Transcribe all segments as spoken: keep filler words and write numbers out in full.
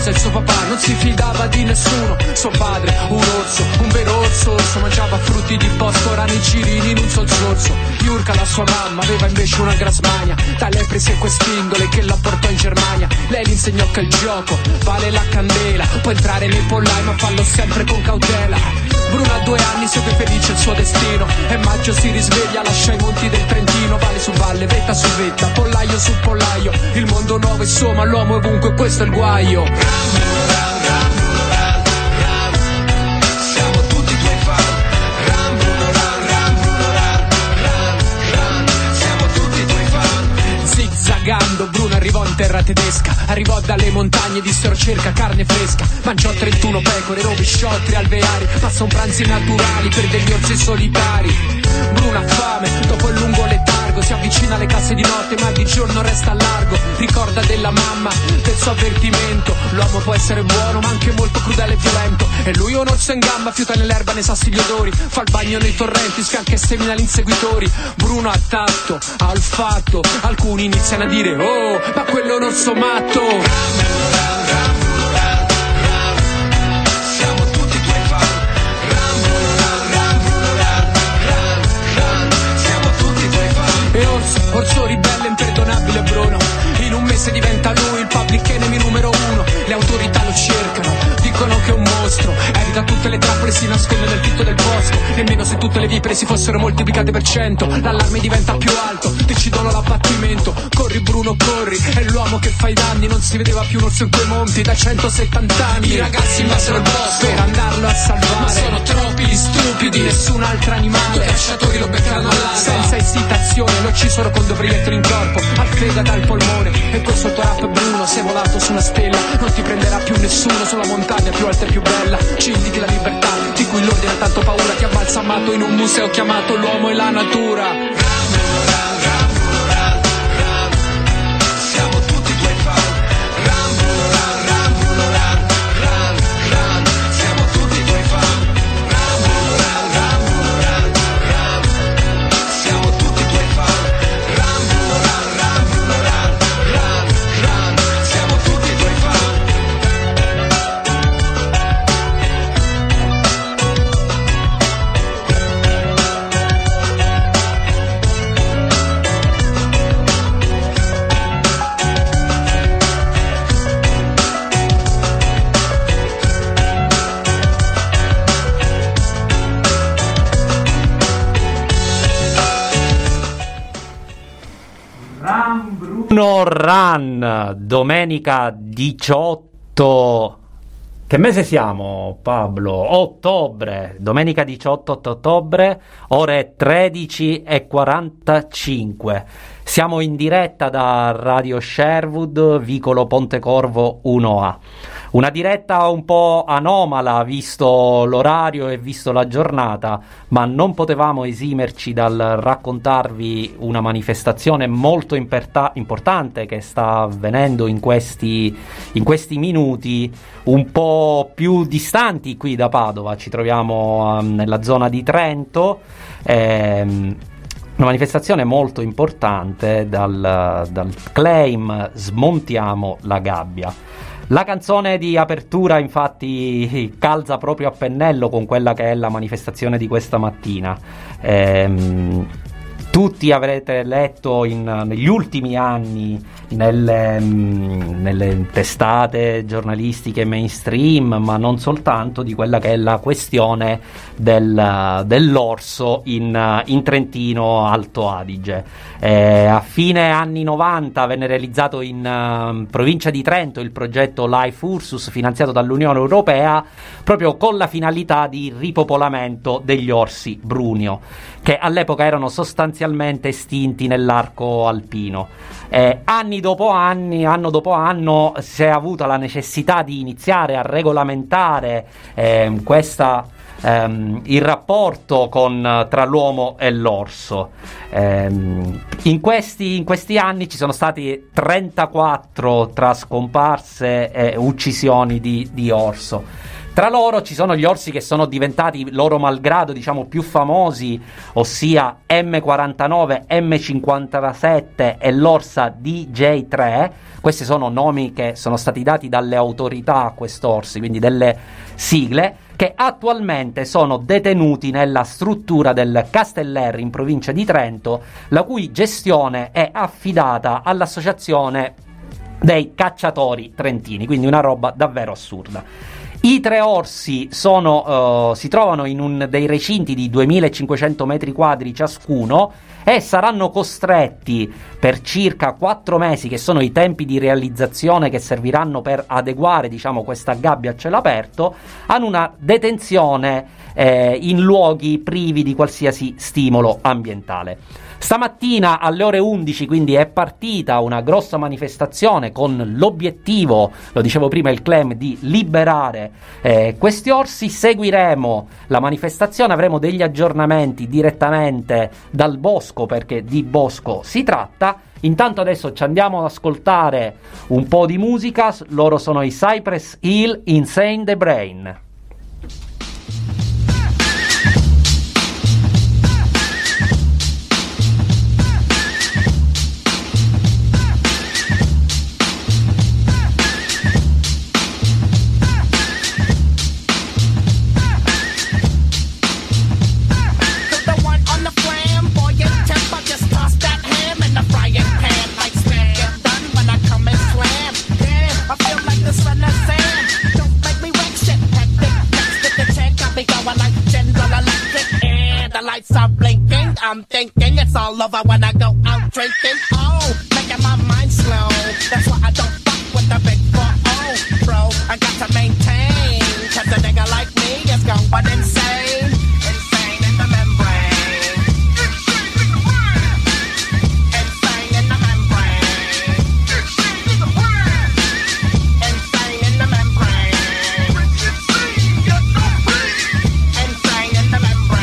cosa il suo papà non si fidava di nessuno. Suo padre, un orso, un vero orso orso, mangiava frutti di bosco, rani cirini in un sol sorso. Yurka, la sua mamma, aveva invece una grasmania, da lei prese quest'indole che la portò in Germania. Lei gli insegnò che il gioco vale la candela, può entrare nei pollai ma fallo sempre con cautela. Bruno a due anni segue felice il suo destino, e maggio si risveglia, lascia i monti del Trentino. Valle su valle, vetta su vetta, pollaio su pollaio, il mondo nuovo insomma, l'uomo ovunque, questo è il guaio. Ram, ram, ram, ram, ram. Siamo tutti tuoi fan. Ram, ram, ram, ram, ram, ram. Siamo tutti tuoi fan. Zigzagando Bruno arrivò in terra tedesca, arrivò dalle montagne, dissero cerca carne fresca. Mangiò trentuno pecore, rovi sciolti, alveari, passa un pranzi naturali per degli orsi solitari. Bruno ha fame, dopo il lungo letargo, si avvicina alle casse di notte ma di giorno resta a largo. Ricorda della mamma, del suo avvertimento, l'uomo può essere buono ma anche molto crudele e violento. E lui un orso in gamba, fiuta nell'erba nei sassi gli odori, fa il bagno nei torrenti, sfianca e semina gli inseguitori. Bruno ha tatto, ha olfatto, alcuni iniziano a dire oh, ma quello è un orso matto. Ram, ram, ram. E orso, orso ribelle imperdonabile Bruno, in un mese diventa lui il public enemy numero uno. Le autorità lo cercano, dicono che è un mostro, evita tutte le trappole, si nasconde nel fitto del bosco. Nemmeno se tutte le vipere si fossero moltiplicate per cento, l'allarme diventa più alto, decidono l'abbattimento. Corri Bruno, corri, è l'uomo che fa i danni, non si vedeva più un orso in quei monti da centosettanta anni. I ragazzi invasero il bosco per andarlo a salvare, ma sono troppi gli stupidi, nessun altro animale. I cacciatori lo beccano all'alba, senza esitazione, lo uccisero con due proiettili in corpo, al fegato dal polmone. E questo tuo rap Bruno, sei volato su una stella, non ti prenderà più nessuno sulla montagna più alta e più bella. Ci indichi la libertà, di cui l'ordine ha tanto paura, ti ha balsamato in un museo chiamato l'uomo e la natura. Ram, ram, ram, ram, ram. Siamo tutti tuoi fan. Ram, ram, ram, ram, ram, ram. Siamo tutti tuoi fan. Ram, ram, ram, ram, ram. Siamo tutti tuoi fan. Ram, ram, ram, ram, ram, ram. Siamo tutti tuoi fan. Bruno Run, domenica diciotto. Che mese siamo, Pablo? Ottobre, domenica diciotto ottobre, ore tredici e quarantacinque. Siamo in diretta da Radio Sherwood, vicolo Pontecorvo uno A. Una diretta un po' anomala, visto l'orario e visto la giornata, ma non potevamo esimerci dal raccontarvi una manifestazione molto imperta- importante che sta avvenendo in questi, in questi minuti, un po' più distanti qui da Padova. Ci troviamo um, nella zona di Trento. Ehm, Una manifestazione molto importante dal, dal claim Smontiamo la gabbia. La canzone di apertura infatti calza proprio a pennello con quella che è la manifestazione di questa mattina. Ehm, tutti avrete letto in, negli ultimi anni nelle, mh, nelle testate giornalistiche mainstream, ma non soltanto, di quella che è la questione del, dell'orso in, in Trentino Alto Adige. Eh, a fine anni novanta venne realizzato in uh, provincia di Trento il progetto Life Ursus, finanziato dall'Unione Europea, proprio con la finalità di ripopolamento degli orsi brunio, che all'epoca erano sostanzialmente estinti nell'arco alpino. Eh, anni dopo anni, anno dopo anno, si è avuta la necessità di iniziare a regolamentare eh, questa, ehm, il rapporto con, tra l'uomo e l'orso. Eh, in, questi, in questi anni ci sono stati trentaquattro tra scomparse e uccisioni di, di orso. Tra loro ci sono gli orsi che sono diventati loro malgrado, diciamo, più famosi, ossia M quarantanove, M cinquantasette e l'orsa D J tre. Questi sono nomi che sono stati dati dalle autorità a quest'orsi, quindi delle sigle, che attualmente sono detenuti nella struttura del Casteller in provincia di Trento, la cui gestione è affidata all'associazione dei cacciatori trentini, quindi una roba davvero assurda. I tre orsi sono, uh, si trovano in un dei recinti di duemilacinquecento metri quadri ciascuno e saranno costretti per circa quattro mesi, che sono i tempi di realizzazione che serviranno per adeguare, diciamo, questa gabbia a cielo aperto, ad una detenzione eh, in luoghi privi di qualsiasi stimolo ambientale. Stamattina alle ore undici quindi è partita una grossa manifestazione con l'obiettivo, lo dicevo prima, il claim di liberare eh, questi orsi. Seguiremo la manifestazione, avremo degli aggiornamenti direttamente dal bosco, perché di bosco si tratta. Intanto adesso ci andiamo ad ascoltare un po' di musica. Loro sono i Cypress Hill, Insane the Brain. I'm thinking it's all over when I go out drinking. Oh, making my mind slow. That's why I don't fuck with the big four oh, bro. I got to maintain, cause a nigga like me is going insane. Insane in the membrane. Insane in the membrane. Insane in the brain. Insane in the membrane. Insane in the membrane.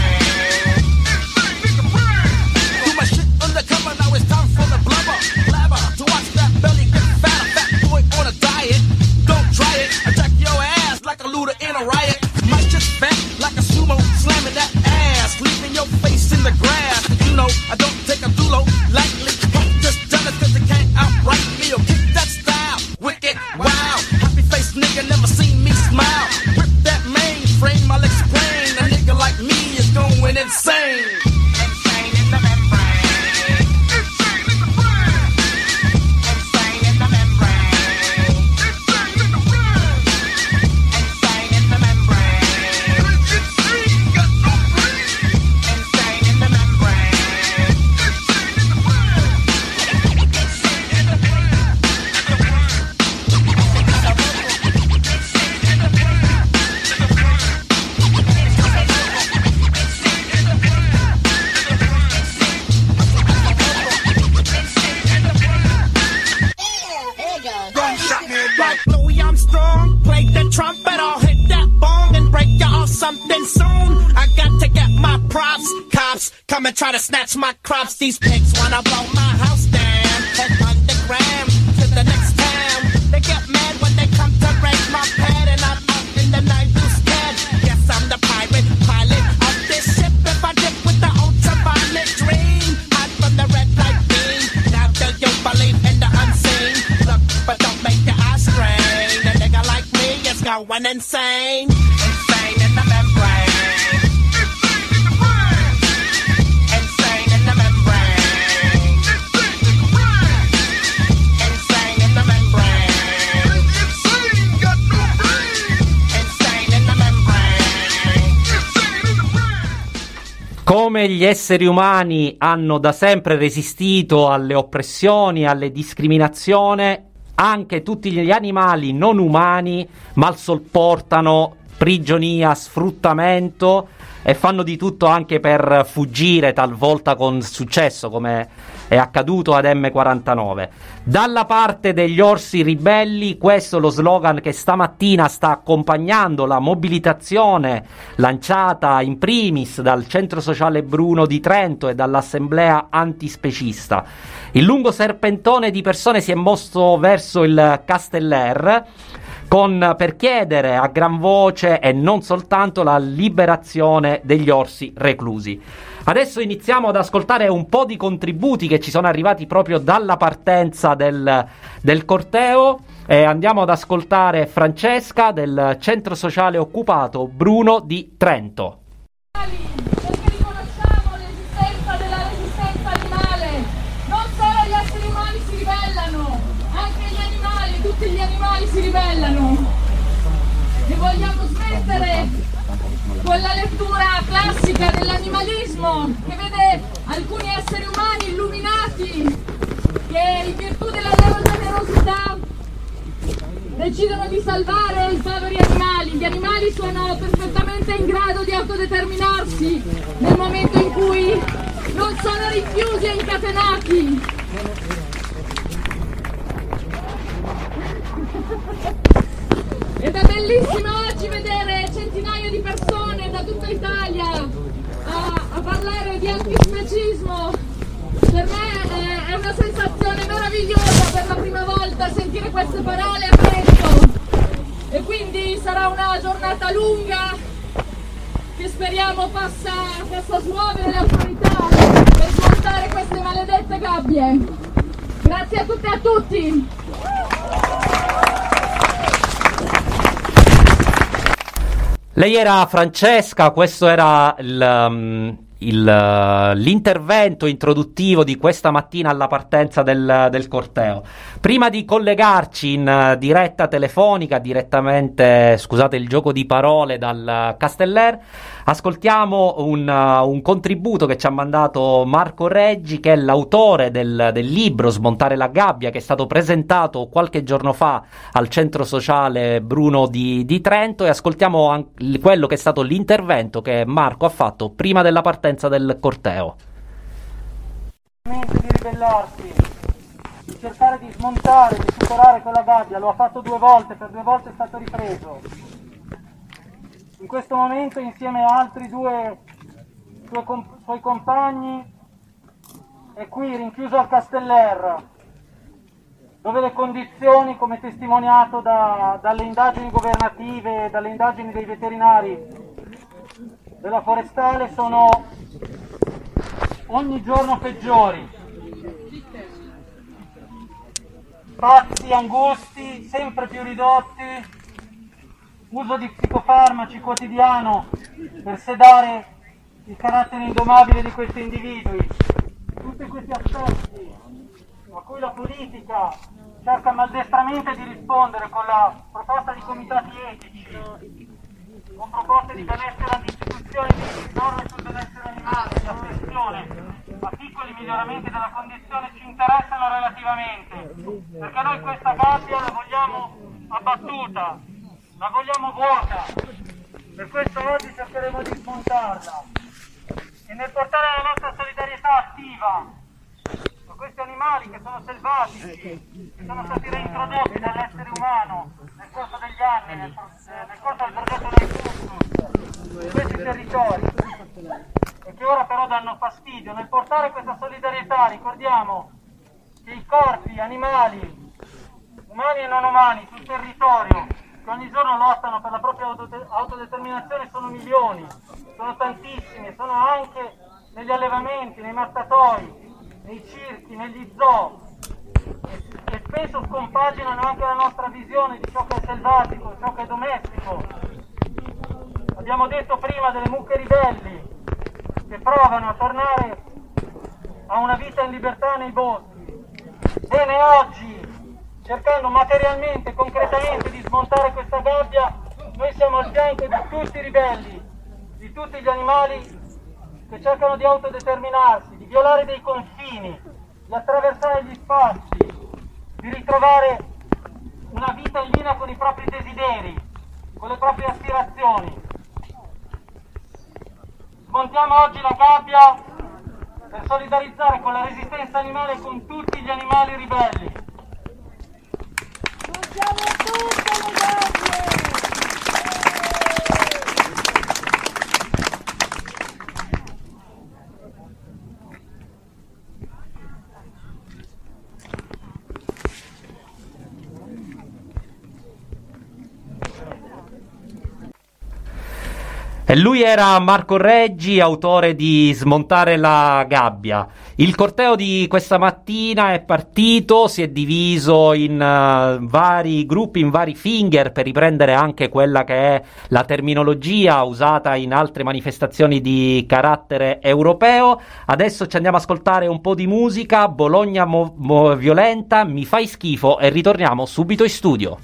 In a riot, might just fat like a sumo, slamming that ass, leaving your face in the grass. You know, I don't take a dulo lightly. Just done it cause they can't outright me or kick that style. Wicked, wow, happy face nigga never seen me smile. Rip that mainframe, I'll explain. A nigga like me is going insane. Insane in the membrane. Insane in the brain. Insane in the membrane. Insane in the brain. Trumpet, I'll hit that bong and break you off something soon. I got to get my props. Cops come and try to snatch my crops. These pigs wanna blow my house down. Head underground to the next town. They get mad when they come to raid my pad, and I'm up in the night who's scared. Yes, I'm the pirate pilot of this ship. If I dip with the ultraviolet dream, hide from the red light beam. Now do you believe in the unseen? Look, but don't make your eyes strain. A nigga like me is going insane. Insane in the membrane. Insane in the brain. Insane in the membrane. Insane in the membrane. Insane, got no brain. Insane in the membrane. Insane in the brain. Come gli esseri umani hanno da sempre resistito alle oppressioni, alle discriminazioni, anche tutti gli animali non umani mal sopportano prigionia, sfruttamento e fanno di tutto anche per fuggire, talvolta con successo, come è accaduto ad M quarantanove. Dalla parte degli orsi ribelli, questo è lo slogan che stamattina sta accompagnando la mobilitazione lanciata in primis dal Centro Sociale Bruno di Trento e dall'Assemblea Antispecista. Il lungo serpentone di persone si è mosso verso il Casteller, con, per chiedere a gran voce e non soltanto la liberazione degli orsi reclusi. Adesso iniziamo ad ascoltare un po' di contributi che ci sono arrivati proprio dalla partenza del, del corteo, e andiamo ad ascoltare Francesca del centro sociale occupato Bruno di Trento. Perché riconosciamo l'esistenza della resistenza animale. Non solo gli esseri umani si ribellano, anche gli animali, tutti gli animali si ribellano. E vogliamo smettere con la lettura classica dell'animalismo che vede alcuni esseri umani illuminati che in virtù della loro generosità decidono di salvare i poveri animali. Gli animali sono perfettamente in grado di autodeterminarsi nel momento in cui non sono rinchiusi e incatenati. Ed è bellissimo oggi vedere centinaia di persone da tutta Italia a, a parlare di antispecismo. Per me è, è una sensazione meravigliosa per la prima volta sentire queste parole a freddo. E quindi sarà una giornata lunga che speriamo possa, possa smuovere le autorità per smontare queste maledette gabbie. Grazie a tutte e a tutti. Lei era Francesca, questo era il, um, il, uh, l'intervento introduttivo di questa mattina alla partenza del, del corteo. Prima di collegarci in uh, diretta telefonica, direttamente, scusate il gioco di parole, dal uh, Casteller, ascoltiamo un, uh, un contributo che ci ha mandato Marco Reggi, che è l'autore del, del libro Smontare la gabbia, che è stato presentato qualche giorno fa al centro sociale Bruno di, di Trento, e ascoltiamo anche quello che è stato l'intervento che Marco ha fatto prima della partenza del corteo. Di ribellarsi, di cercare di smontare, di superare quella gabbia, lo ha fatto due volte, per due volte è stato ripreso. In questo momento, insieme a altri due suoi, comp- suoi compagni, è qui rinchiuso al Casteller, dove le condizioni, come testimoniato da, dalle indagini governative, dalle indagini dei veterinari della forestale, sono ogni giorno peggiori. Spazi angusti, sempre più ridotti, uso di psicofarmaci quotidiano per sedare il carattere indomabile di questi individui. Tutti questi aspetti a cui la politica cerca maldestramente di rispondere con la proposta di comitati etici, con proposte di benessere anti-istituzioni, di norme sul benessere animale, di attenzione a piccoli miglioramenti della condizione, ci interessano relativamente, perché noi questa gabbia la vogliamo abbattuta, la vogliamo vuota. Per questo oggi cercheremo di smontarla e nel portare la nostra solidarietà attiva a questi animali che sono selvatici, che sono stati reintrodotti dall'essere umano nel corso degli anni, nel, nel corso del progetto Nel in questi territori, e che ora però danno fastidio. Nel portare questa solidarietà ricordiamo che i corpi animali, umani e non umani, sul territorio, che ogni giorno lottano per la propria autodeterminazione, sono milioni, sono tantissimi, sono anche negli allevamenti, nei mattatoi, nei circhi, negli zoo, e, e spesso scompaginano anche la nostra visione di ciò che è selvatico, di ciò che è domestico. Abbiamo detto prima delle mucche ribelli che provano a tornare a una vita in libertà nei boschi. Bene, oggi, cercando materialmente, concretamente di smontare questa gabbia, noi siamo al fianco di tutti i ribelli, di tutti gli animali che cercano di autodeterminarsi, di violare dei confini, di attraversare gli spazi, di ritrovare una vita in linea con i propri desideri, con le proprie aspirazioni. Smontiamo oggi la gabbia per solidarizzare con la resistenza animale e con tutti gli animali ribelli. Smontiamo tutte le gabbie! E lui era Marco Reggi, autore di Smontare la gabbia. Il corteo di questa mattina è partito, si è diviso in uh, vari gruppi, in vari finger, per riprendere anche quella che è la terminologia usata in altre manifestazioni di carattere europeo. Adesso ci andiamo ad ascoltare un po' di musica, Bologna mo- mo- violenta, Mi fai schifo, e ritorniamo subito in studio.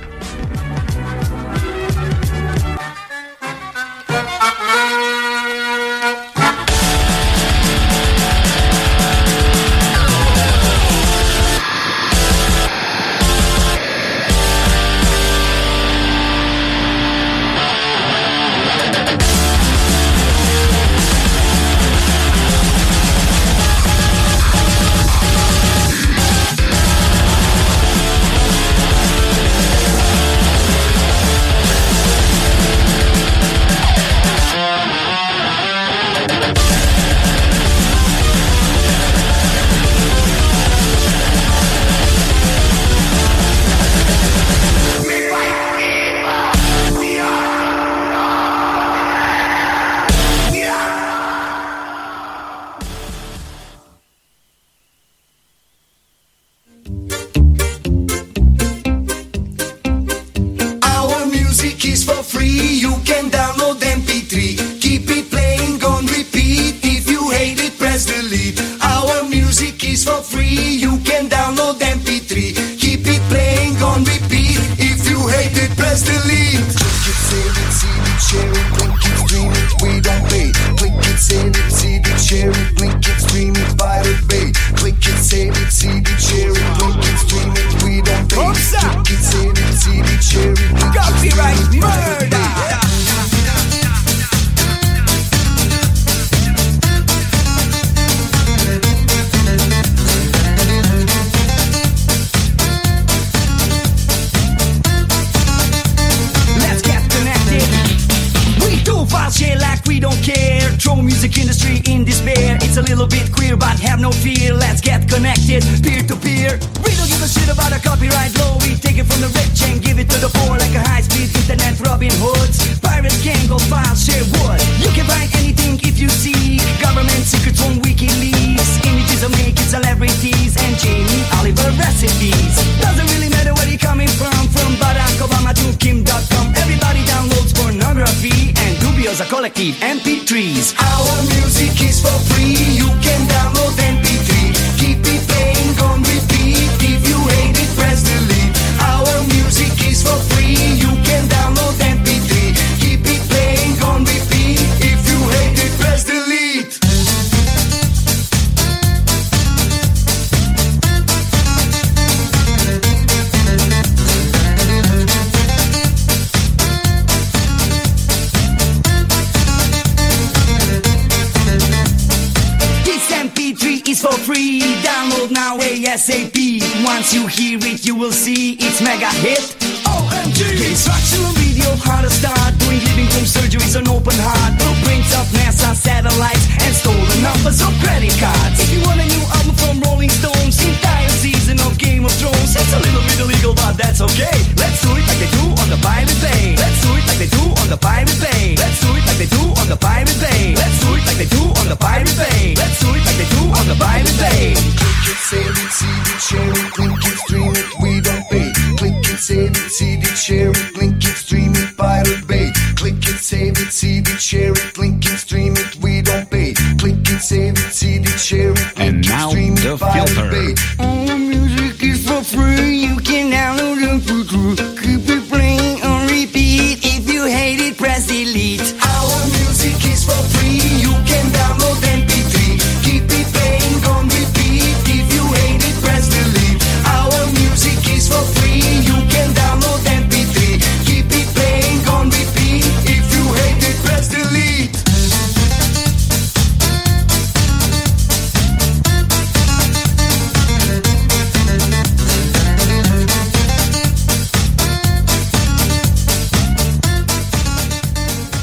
Once you hear it, you will see it's mega hit. O M G! Instructional video, how to start doing living room surgeries on open heart. Blueprints of NASA satellites and stolen numbers of credit cards. If you want a new album from Rolling Stones, entire season of Game of Thrones, it's a little bit illegal, but that's okay. Let's do it like they do on the Pirate Bay. Let's do it like they do on the Pirate Bay. Let's do it like they do on the Pirate Bay. Let's do it like they do on the Pirate Bay. Let's do it like they do on the Pirate Bay. Click it, save it, see it, share it, link it, stream it, we don't pay. Click it, save it, see it, share it, link it, stream it, Pirate Bay. Click it, save it, see it, share it, link it, stream it, we don't pay. Click it, save it, see it, share it, link it, stream it, Pirate Bay. All the music is for free, you can download it for free. Keep it playing on repeat, if you hate it, press delete. Our music is for free, you can download M P three. Keep it playing on repeat, if you hate it, press delete. Our music is for free, you can download M P three. Keep it playing on repeat, if you hate it, press delete.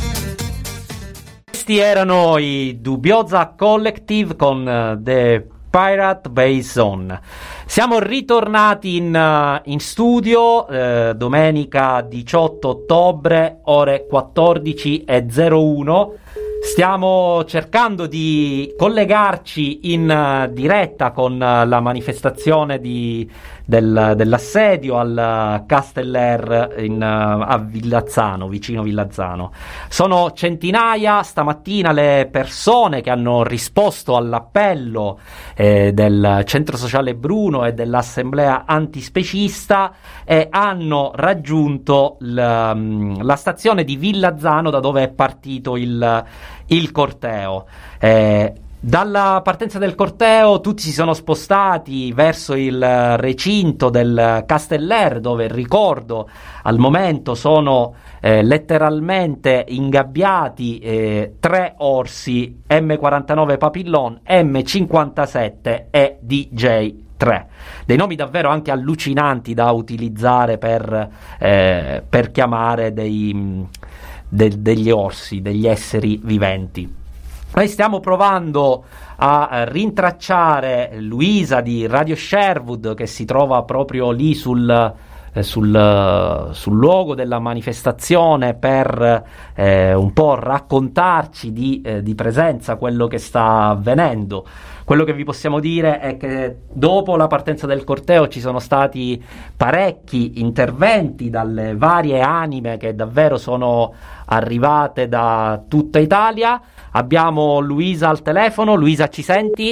Questi erano i Dubbiosa Collective con uh, The Pirate Bay Zone. Siamo ritornati in, in studio, eh, domenica diciotto ottobre, ore quattordici e zero uno. Stiamo cercando di collegarci in uh, diretta con uh, la manifestazione di, del, dell'assedio al uh, Casteller in, uh, a Villazzano, vicino Villazzano. Sono centinaia stamattina le persone che hanno risposto all'appello eh, del Centro Sociale Bruno e dell'Assemblea Antispecista e hanno raggiunto l, um, la stazione di Villazzano, da dove è partito il il corteo. Eh, dalla partenza del corteo tutti si sono spostati verso il recinto del Casteller, dove, ricordo, al momento sono eh, letteralmente ingabbiati eh, tre orsi M quarantanove Papillon, M cinquantasette e D J tre. Dei nomi davvero anche allucinanti da utilizzare per, eh, per chiamare dei De- degli orsi, degli esseri viventi. Noi stiamo provando a eh, rintracciare Luisa di Radio Sherwood, che si trova proprio lì sul, eh, sul, sul luogo della manifestazione, per eh, un po' raccontarci di, eh, di presenza quello che sta avvenendo. Quello che vi possiamo dire è che dopo la partenza del corteo ci sono stati parecchi interventi dalle varie anime che davvero sono arrivate da tutta Italia. Abbiamo Luisa al telefono. Luisa, ci senti?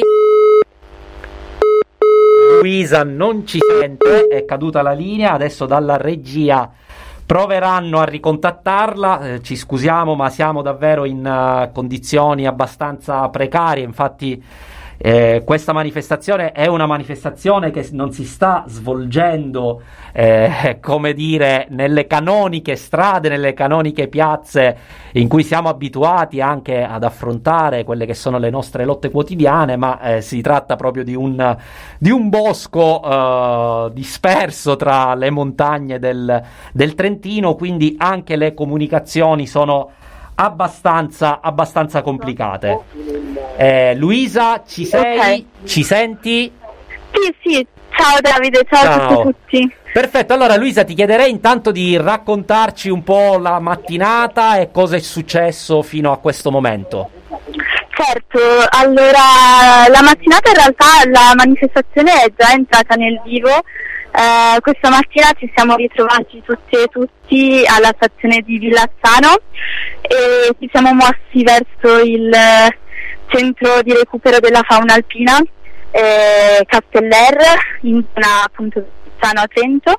Luisa non ci sente, è caduta la linea. Adesso dalla regia proveranno a ricontattarla. Eh, ci scusiamo, ma siamo davvero in uh, condizioni abbastanza precarie. Infatti Eh, questa manifestazione è una manifestazione che non si sta svolgendo, eh, come dire, nelle canoniche strade, nelle canoniche piazze in cui siamo abituati anche ad affrontare quelle che sono le nostre lotte quotidiane, ma eh, si tratta proprio di un, di un bosco eh, disperso tra le montagne del, del Trentino, quindi anche le comunicazioni sono abbastanza, abbastanza complicate. Eh, Luisa, ci sei? Okay. Ci senti? Sì, sì. Ciao Davide, ciao, ciao a tutti. Perfetto, allora Luisa, ti chiederei intanto di raccontarci un po' la mattinata e cosa è successo fino a questo momento. Certo, allora la mattinata in realtà la manifestazione è già entrata nel vivo. Uh, questa mattina ci siamo ritrovati tutte e tutti alla stazione di Villazzano e ci siamo mossi verso il centro di recupero della fauna alpina, eh, Casteller, in zona appunto Villazzano a Trento.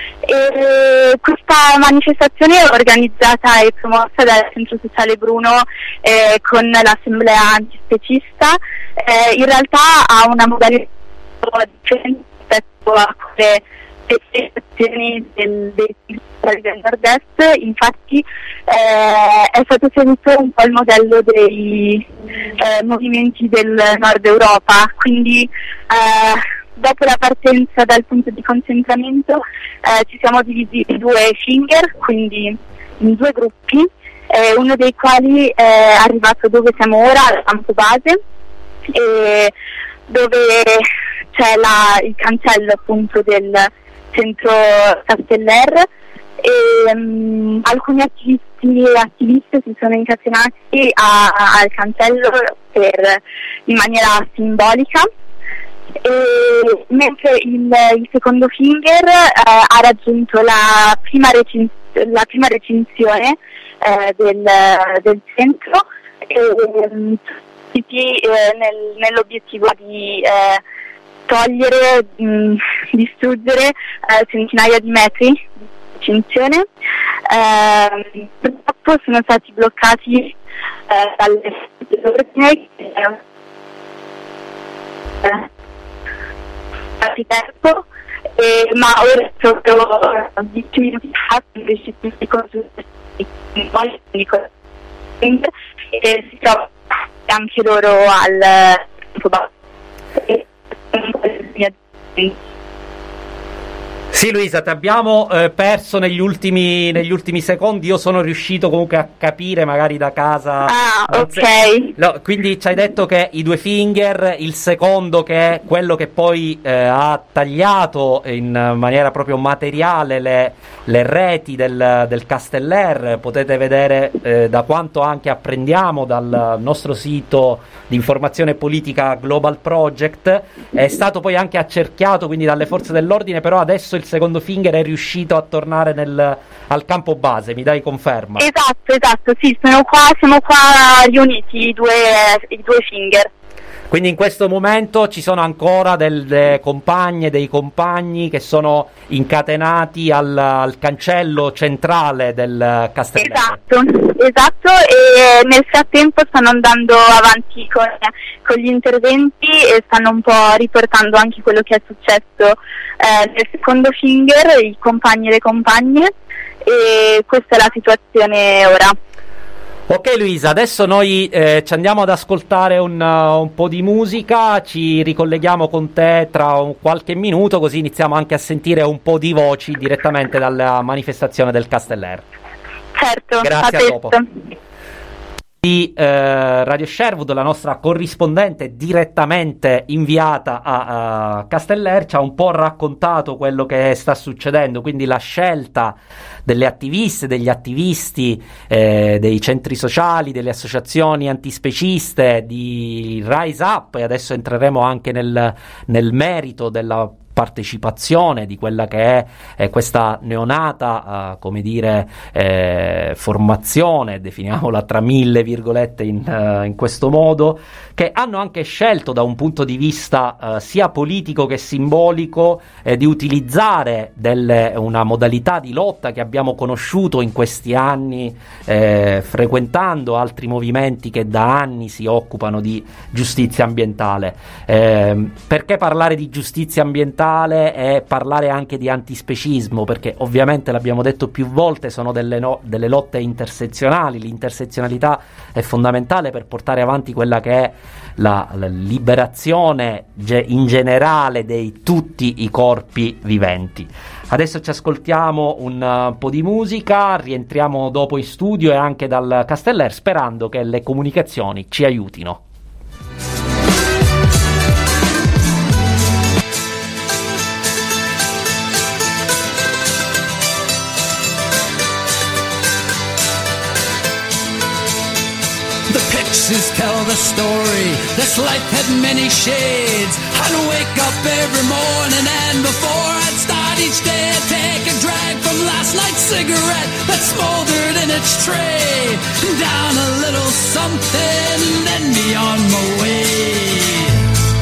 E questa manifestazione è organizzata e promossa dal Centro Sociale Bruno eh, con l'Assemblea Antispecista. Eh, in realtà ha una modalità differente rispetto a quelle manifestazioni del, del, del nord-est. Infatti eh, è stato seguito un po' il modello dei eh, movimenti del nord Europa, quindi eh, dopo la partenza dal punto di concentramento eh, ci siamo divisi in due finger, quindi in due gruppi, eh, uno dei quali è arrivato dove siamo ora, al campo base, e dove c'è la, il cancello appunto del centro Casteller, e um, alcuni attivisti e attiviste si sono incatenati a, a, al cancello per, in maniera simbolica, e mentre il, il secondo finger eh, ha raggiunto la prima, recin- la prima recinzione eh, del, del centro, e, um, eh, nel, nell'obiettivo di eh, togliere, mh, distruggere eh, centinaia di metri di recinzione. Eh, purtroppo sono stati bloccati eh, dalle dall'ordine eh, tempo, eh, ma ora proprio dieci minuti fa sono riusciti a costruire e si trova anche loro al Sì, Luisa, ti abbiamo eh, perso negli ultimi, negli ultimi secondi. Io sono riuscito comunque a capire magari da casa. Ah, ok. Se... No, quindi ci hai detto che i due finger, il secondo che è quello che poi eh, ha tagliato in maniera proprio materiale le, le reti del, del Casteller. Potete vedere eh, da quanto anche apprendiamo dal nostro sito di informazione politica Global Project. È stato poi anche accerchiato quindi dalle forze dell'ordine, però adesso il secondo finger è riuscito a tornare nel, al campo base, mi dai conferma? Esatto, esatto, sì, sono qua, siamo qua riuniti i due, i due finger. Quindi in questo momento ci sono ancora delle compagne, dei compagni che sono incatenati al, al cancello centrale del Castelletto. Esatto, esatto, e nel frattempo stanno andando avanti con, con gli interventi e stanno un po' riportando anche quello che è successo eh, nel secondo finger, i compagni e le compagne, e questa è la situazione ora. Ok Luisa, adesso noi eh, ci andiamo ad ascoltare un, uh, un po' di musica, ci ricolleghiamo con te tra un qualche minuto, così iniziamo anche a sentire un po' di voci direttamente dalla manifestazione del Casteller. Certo, grazie, a, a dopo. Di eh, Radio Sherwood, la nostra corrispondente direttamente inviata a, a Casteller, ci ha un po' raccontato quello che sta succedendo, quindi la scelta delle attiviste, degli attivisti, eh, dei centri sociali, delle associazioni antispeciste, di Rise Up, e adesso entreremo anche nel, nel merito della partecipazione di quella che è eh, questa neonata, uh, come dire, eh, formazione, definiamola tra mille virgolette in, uh, in questo modo, che hanno anche scelto da un punto di vista uh, sia politico che simbolico eh, di utilizzare delle, una modalità di lotta che abbiamo conosciuto in questi anni eh, frequentando altri movimenti che da anni si occupano di giustizia ambientale. Eh, perché parlare di giustizia ambientale e parlare anche di antispecismo? Perché ovviamente l'abbiamo detto più volte, sono delle, no, delle lotte intersezionali. L'intersezionalità è fondamentale per portare avanti quella che è la, la liberazione ge- in generale di tutti i corpi viventi. Adesso ci ascoltiamo un uh, po' di musica, rientriamo dopo in studio e anche dal Casteller, sperando che le comunicazioni ci aiutino. Pictures tell the story. This life had many shades. I'd wake up every morning and before I'd start each day I'd take a drag from last night's cigarette that smoldered in its tray. Down a little something and then be on my way.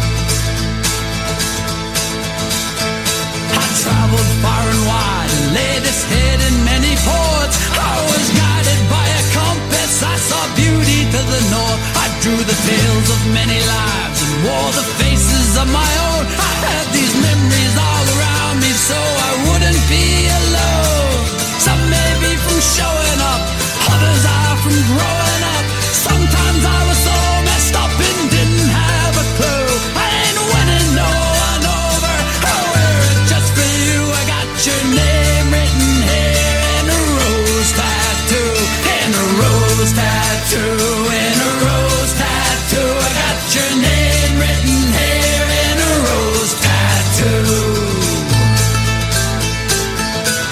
I traveled far and wide and laid this head in many ports. I was guided by a compass, I saw beauty to the north. I drew the tales of many lives and wore the faces of my own. I had these memories all around me so I wouldn't be alone. Some may be from showing up, others are from growing up. Sometimes I was so messed up and didn't have a clue. I ain't winning no one over, I wear it just for you. I got your name written here in a rose tattoo, in a rose tattoo, in a rose tattoo. I got your name written here in a rose tattoo.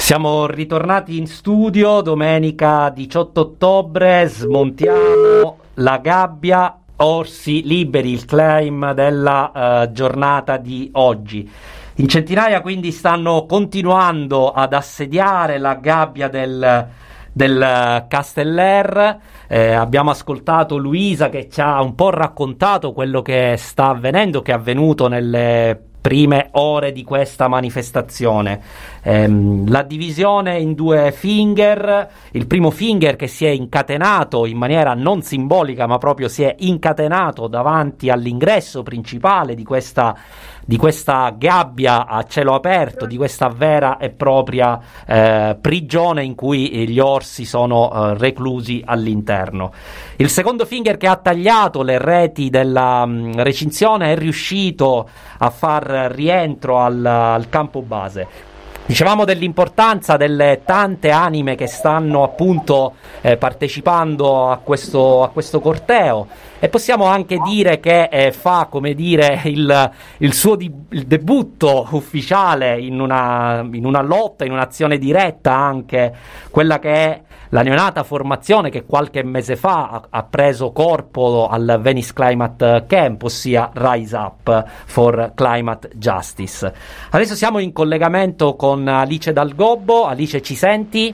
Siamo ritornati in studio, domenica diciotto ottobre, smontiamo la gabbia, orsi liberi, il claim della uh, giornata di oggi. In centinaia quindi stanno continuando ad assediare la gabbia del, del Casteller. Eh, abbiamo ascoltato Luisa che ci ha un po' raccontato quello che sta avvenendo, che è avvenuto nelle prime ore di questa manifestazione. Ehm, la divisione in due finger, il primo finger che si è incatenato in maniera non simbolica ma proprio si è incatenato davanti all'ingresso principale di questa, di questa gabbia a cielo aperto, di questa vera e propria eh, prigione in cui gli orsi sono eh, reclusi all'interno. Il secondo finger che ha tagliato le reti della mh, recinzione è riuscito a far rientro al, al campo base. Dicevamo dell'importanza delle tante anime che stanno appunto eh, partecipando a questo, a questo corteo, e possiamo anche dire che eh, fa, come dire, il, il suo di, il debutto ufficiale in una, in una lotta, in un'azione diretta, anche quella che è la neonata formazione che qualche mese fa ha, ha preso corpo al Venice Climate Camp, ossia Rise Up for Climate Justice. Adesso siamo in collegamento con Alice Dal Gobbo. Alice, ci senti?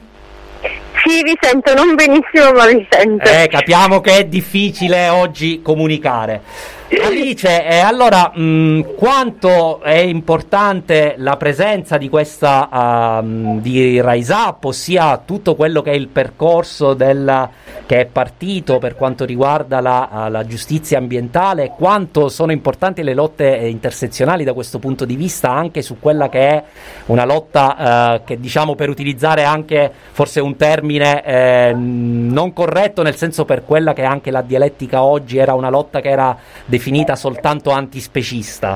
Sì, vi sento, non benissimo, ma vi sento. Eh, capiamo che è difficile oggi comunicare. Alice, eh, allora, mh, quanto è importante la presenza di questa uh, di Rise Up, ossia tutto quello che è il percorso della, che è partito per quanto riguarda la, uh, la giustizia ambientale, quanto sono importanti le lotte intersezionali da questo punto di vista, anche su quella che è una lotta uh, che, diciamo, per utilizzare anche forse un termine eh, non corretto, nel senso, per quella che è anche la dialettica oggi, era una lotta che era definita soltanto antispecista.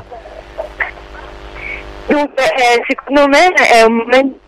Dunque, eh, secondo me è un momento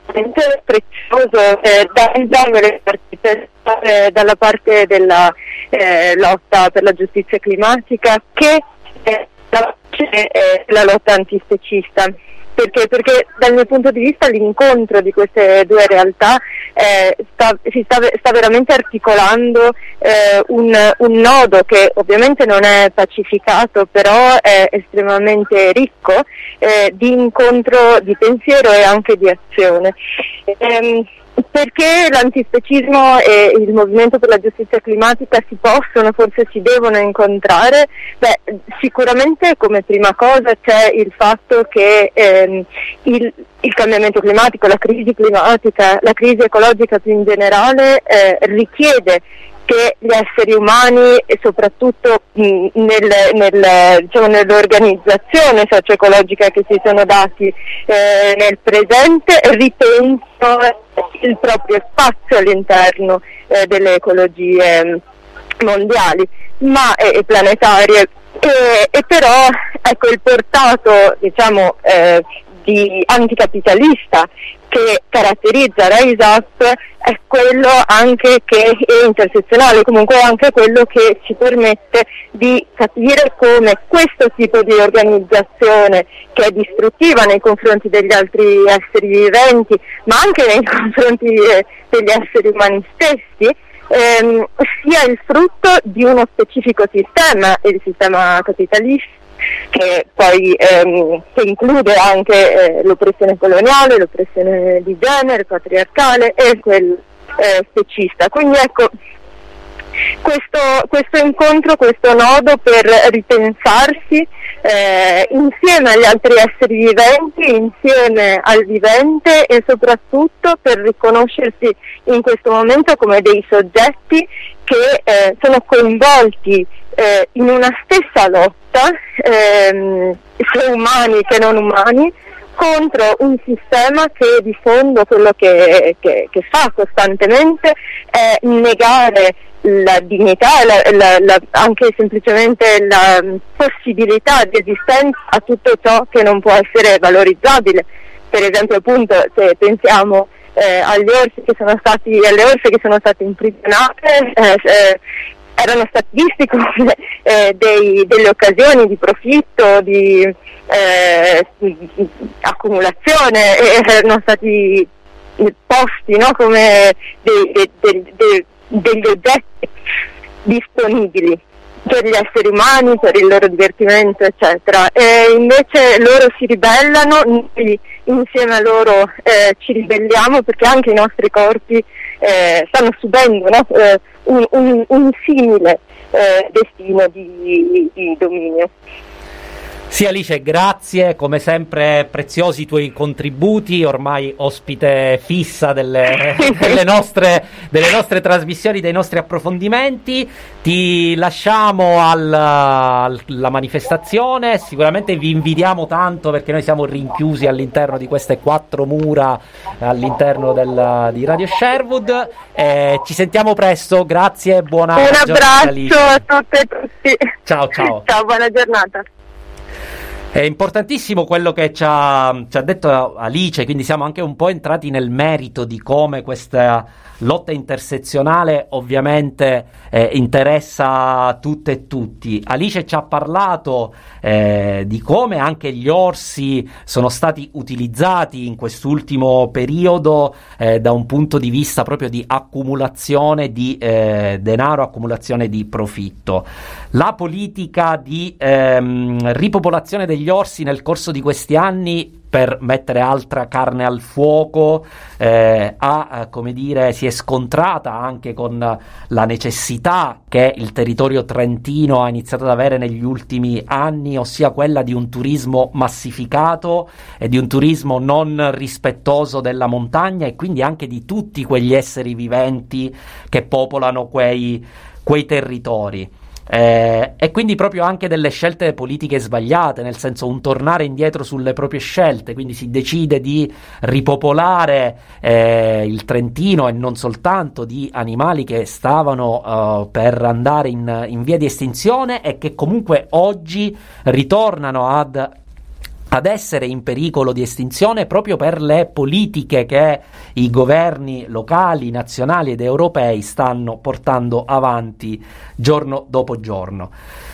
prezioso eh, da entrambe partite, eh, dalla parte della eh, lotta per la giustizia climatica che è la, eh, la lotta antispecista. Perché? Perché dal mio punto di vista l'incontro di queste due realtà eh, sta, si sta, sta veramente articolando eh, un, un nodo che ovviamente non è pacificato, però è estremamente ricco eh, di incontro, di pensiero e anche di azione. Ehm, Perché l'antispecismo e il movimento per la giustizia climatica si possono, forse si devono incontrare? Beh, sicuramente come prima cosa c'è il fatto che ehm, il, il cambiamento climatico, la crisi climatica, la crisi ecologica più in generale eh, richiede che gli esseri umani e soprattutto mh, nel, nel, diciamo, nell'organizzazione socio-ecologica che si sono dati eh, nel presente ripensino il proprio spazio all'interno eh, delle ecologie mondiali ma e, e planetarie e, e però ecco il portato, diciamo, eh, di anticapitalista che caratterizza Rise Up è quello anche che è intersezionale, comunque anche quello che ci permette di capire come questo tipo di organizzazione, che è distruttiva nei confronti degli altri esseri viventi, ma anche nei confronti eh, degli esseri umani stessi, ehm, sia il frutto di uno specifico sistema, il sistema capitalista, che poi ehm, che include anche eh, l'oppressione coloniale, l'oppressione di genere, patriarcale e quel eh, specista. Quindi ecco, questo, questo incontro, questo nodo per ripensarsi eh, insieme agli altri esseri viventi, insieme al vivente e soprattutto per riconoscersi in questo momento come dei soggetti che eh, sono coinvolti eh, in una stessa lotta, ehm, sia umani che non umani, contro un sistema che di fondo quello che, che, che fa costantemente è negare la dignità, la, la, la, anche semplicemente la possibilità di esistenza a tutto ciò che non può essere valorizzabile. Per esempio, appunto, se pensiamo eh, agli orsi che sono stati, alle orse che sono state imprigionate, eh, eh, erano state viste come eh, dei, delle occasioni di profitto, di eh, accumulazione, e erano stati posti, no? Come dei, dei, dei, dei, degli oggetti disponibili per gli esseri umani, per il loro divertimento, eccetera. E invece loro si ribellano, noi insieme a loro eh, ci ribelliamo, perché anche i nostri corpi eh, stanno subendo, no? eh, un, un, un simile eh, destino di, di dominio. Sì, Alice, grazie, come sempre preziosi i tuoi contributi, ormai ospite fissa delle, delle, nostre, delle nostre trasmissioni, dei nostri approfondimenti. Ti lasciamo alla, alla manifestazione, sicuramente vi invidiamo tanto perché noi siamo rinchiusi all'interno di queste quattro mura all'interno del, di Radio Sherwood. Eh, ci sentiamo presto, grazie, buona Un giornata, abbraccio Alice. a tutte e tutti. Ciao, ciao. Ciao, buona giornata. È importantissimo quello che ci ha, ci ha detto Alice, quindi siamo anche un po' entrati nel merito di come questa lotta intersezionale ovviamente eh, interessa tutte e tutti. Alice ci ha parlato eh, di come anche gli orsi sono stati utilizzati in quest'ultimo periodo eh, da un punto di vista proprio di accumulazione di eh, denaro, accumulazione di profitto. La politica di ehm, ripopolazione degli orsi nel corso di questi anni, per mettere altra carne al fuoco, eh, ha, come dire, si è scontrata anche con la necessità che il territorio trentino ha iniziato ad avere negli ultimi anni, ossia quella di un turismo massificato e di un turismo non rispettoso della montagna e quindi anche di tutti quegli esseri viventi che popolano quei, quei territori. Eh, e quindi proprio anche delle scelte politiche sbagliate, nel senso un tornare indietro sulle proprie scelte, quindi si decide di ripopolare eh, il Trentino e non soltanto di animali che stavano uh, per andare in, in via di estinzione e che comunque oggi ritornano ad ad essere in pericolo di estinzione proprio per le politiche che i governi locali, nazionali ed europei stanno portando avanti giorno dopo giorno.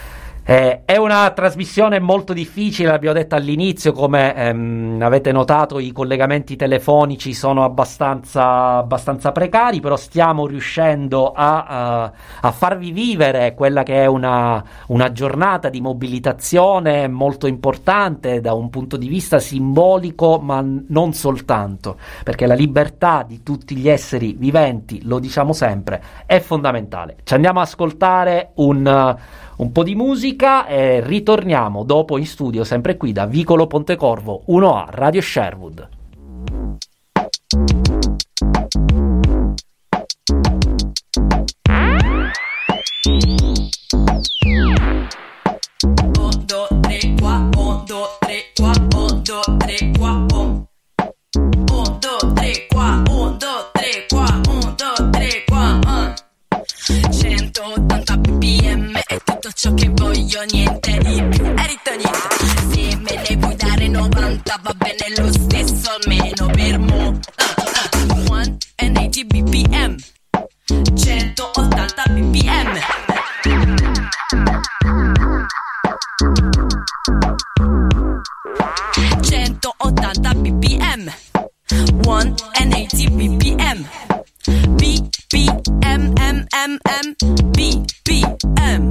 Eh, è una trasmissione molto difficile, l'abbiamo detto all'inizio, come ehm, avete notato i collegamenti telefonici sono abbastanza, abbastanza precari, però stiamo riuscendo a, uh, a farvi vivere quella che è una, una giornata di mobilitazione molto importante da un punto di vista simbolico, ma non soltanto, perché la libertà di tutti gli esseri viventi, lo diciamo sempre, è fondamentale. Ci andiamo ad ascoltare un... Uh, un po' di musica e ritorniamo dopo in studio, sempre qui da Vicolo Pontecorvo uno A Radio Sherwood. Ciò che voglio, niente di più, erito niente. Se me ne vuoi dare novanta va bene lo stesso, almeno per mo. uh, uh, centottanta B P M, centottanta B P M. centottanta B P M, centottanta B P M. B P M M M M B P M.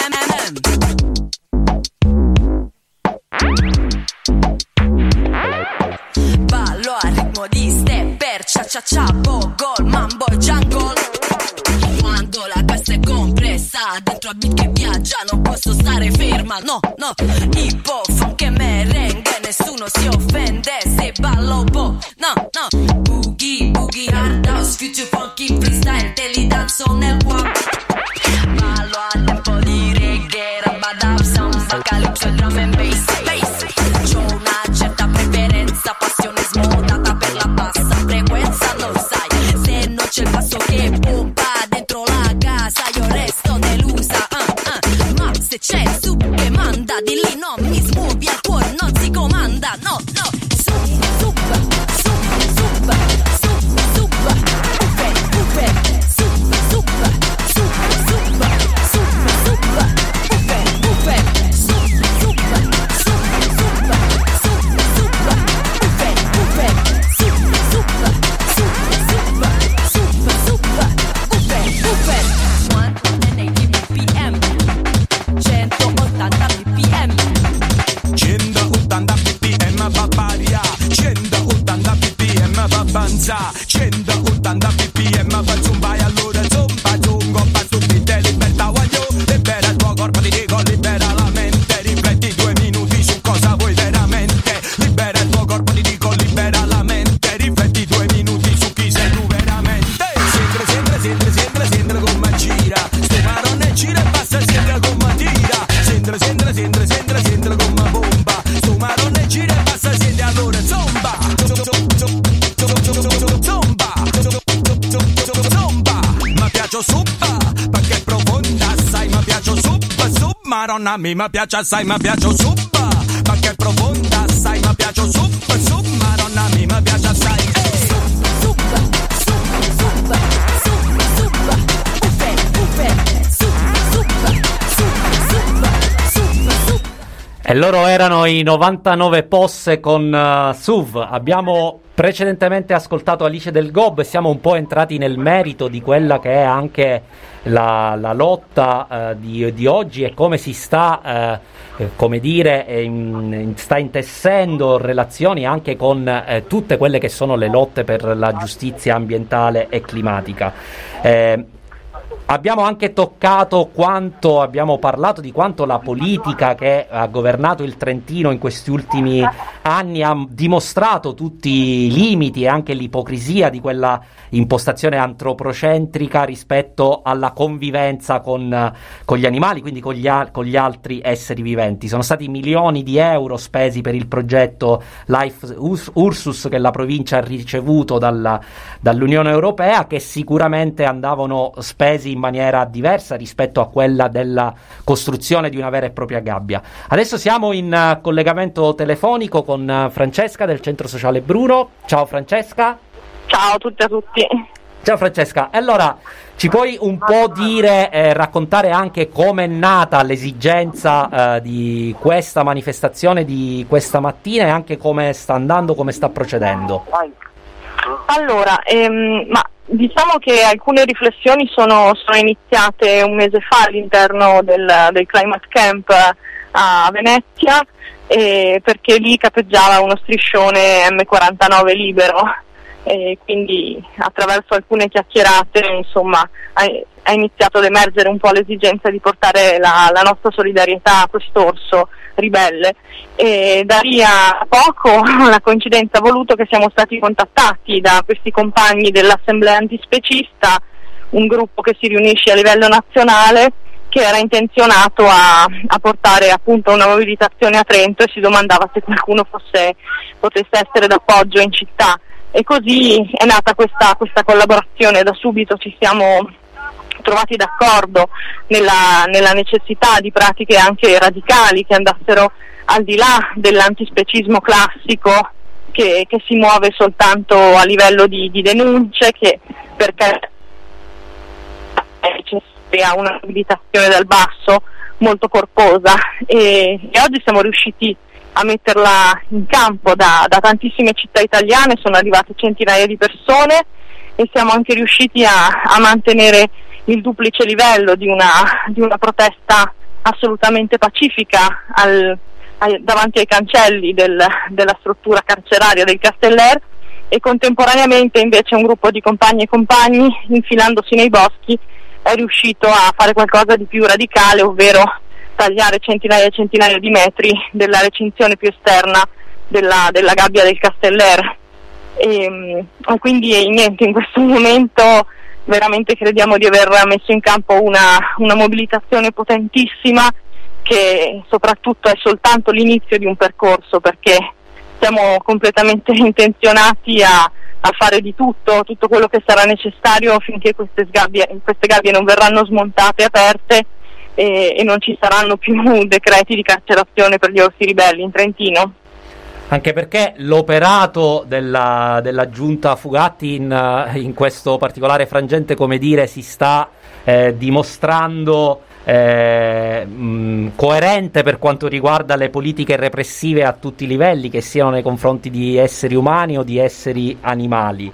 Ballo a ritmo di stepper, cia cia cia, bogol, mambo e jungle. Quando la testa è compressa, dentro a beat che viaggia, non posso stare ferma, no, no. Hip hop, funk e merengue, nessuno si offende se ballo un po', no, no. Boogie, boogie, hard house, future funky, freestyle, te li danzo nel qua. Ballo a tempo di reggae, rabadab, samba, calypso e drum and bass. C'ho una certa preferenza, passione smodata per la bassa frequenza, lo sai. Se non c'è il basso che pompa dentro la casa, io resto delusa, uh, uh. Ma se c'è il sub che manda, di lì non mi smuovi, al cuore non si comanda, no, no. Sub, sub, sub, sub, sub, sub, upe, upe, sub, sub, sub, sub, sub, sub, upe, upe, sub, sub. piace suppa, perché è profonda assai, mi piace suppa, suppa, Madonna mia, mi piace assai, mi piace suppa, perché è profonda assai, mi piace suppa, suppa, Madonna mia, mi piace assai. E loro erano i novantanove Posse con uh, S U V. Abbiamo precedentemente ascoltato Alice Del Gob e siamo un po' entrati nel merito di quella che è anche la, la lotta uh, di, di oggi e come si sta, uh, come dire, in, in, sta intessendo relazioni anche con uh, tutte quelle che sono le lotte per la giustizia ambientale e climatica. Eh, Abbiamo anche toccato quanto, abbiamo parlato di quanto la politica che ha governato il Trentino in questi ultimi anni ha dimostrato tutti i limiti e anche l'ipocrisia di quella impostazione antropocentrica rispetto alla convivenza con, con gli animali, quindi con gli, con gli altri esseri viventi. Sono stati milioni di euro spesi per il progetto Life Ursus che la provincia ha ricevuto dalla, dall'Unione Europea, che sicuramente andavano spesi in maniera diversa rispetto a quella della costruzione di una vera e propria gabbia. Adesso siamo in uh, collegamento telefonico con uh, Francesca del Centro Sociale Bruno. Ciao Francesca. Ciao a tutti e a tutti. Ciao Francesca, allora ci puoi un po' dire, eh, raccontare anche come è nata l'esigenza eh, di questa manifestazione di questa mattina e anche come sta andando, come sta procedendo? Allora, ehm, ma diciamo che alcune riflessioni sono, sono iniziate un mese fa all'interno del, del Climate Camp a Venezia, eh, perché lì capeggiava uno striscione emme quarantanove libero. E quindi attraverso alcune chiacchierate insomma ha, ha iniziato ad emergere un po' l'esigenza di portare la, la nostra solidarietà a quest'orso ribelle, e da lì a poco la coincidenza ha voluto che siamo stati contattati da questi compagni dell'assemblea antispecista, un gruppo che si riunisce a livello nazionale, che era intenzionato a, a portare appunto una mobilitazione a Trento e si domandava se qualcuno fosse, potesse essere d'appoggio in città. E così è nata questa, questa collaborazione. Da subito ci siamo trovati d'accordo nella, nella necessità di pratiche anche radicali che andassero al di là dell'antispecismo classico che, che si muove soltanto a livello di, di denunce, che perché è necessaria una mobilitazione dal basso molto corposa, e, e oggi siamo riusciti a metterla in campo da, da tantissime città italiane. Sono arrivate centinaia di persone e siamo anche riusciti a, a mantenere il duplice livello di una, di una protesta assolutamente pacifica al, ai, davanti ai cancelli del, della struttura carceraria del Casteller, e contemporaneamente invece un gruppo di compagni e compagni, infilandosi nei boschi, è riuscito a fare qualcosa di più radicale, ovvero tagliare centinaia e centinaia di metri della recinzione più esterna della, della gabbia del Casteller. E, e quindi niente, in questo momento veramente crediamo di aver messo in campo una, una mobilitazione potentissima, che soprattutto è soltanto l'inizio di un percorso, perché siamo completamente intenzionati a, a fare di tutto, tutto quello che sarà necessario finché queste gabbie, queste gabbie non verranno smontate e aperte, e, e non ci saranno più decreti di carcerazione per gli orsi ribelli in Trentino. Anche perché l'operato della, della giunta Fugatti in, in questo particolare frangente, come dire, si sta eh, dimostrando eh, mh, coerente per quanto riguarda le politiche repressive a tutti i livelli, che siano nei confronti di esseri umani o di esseri animali.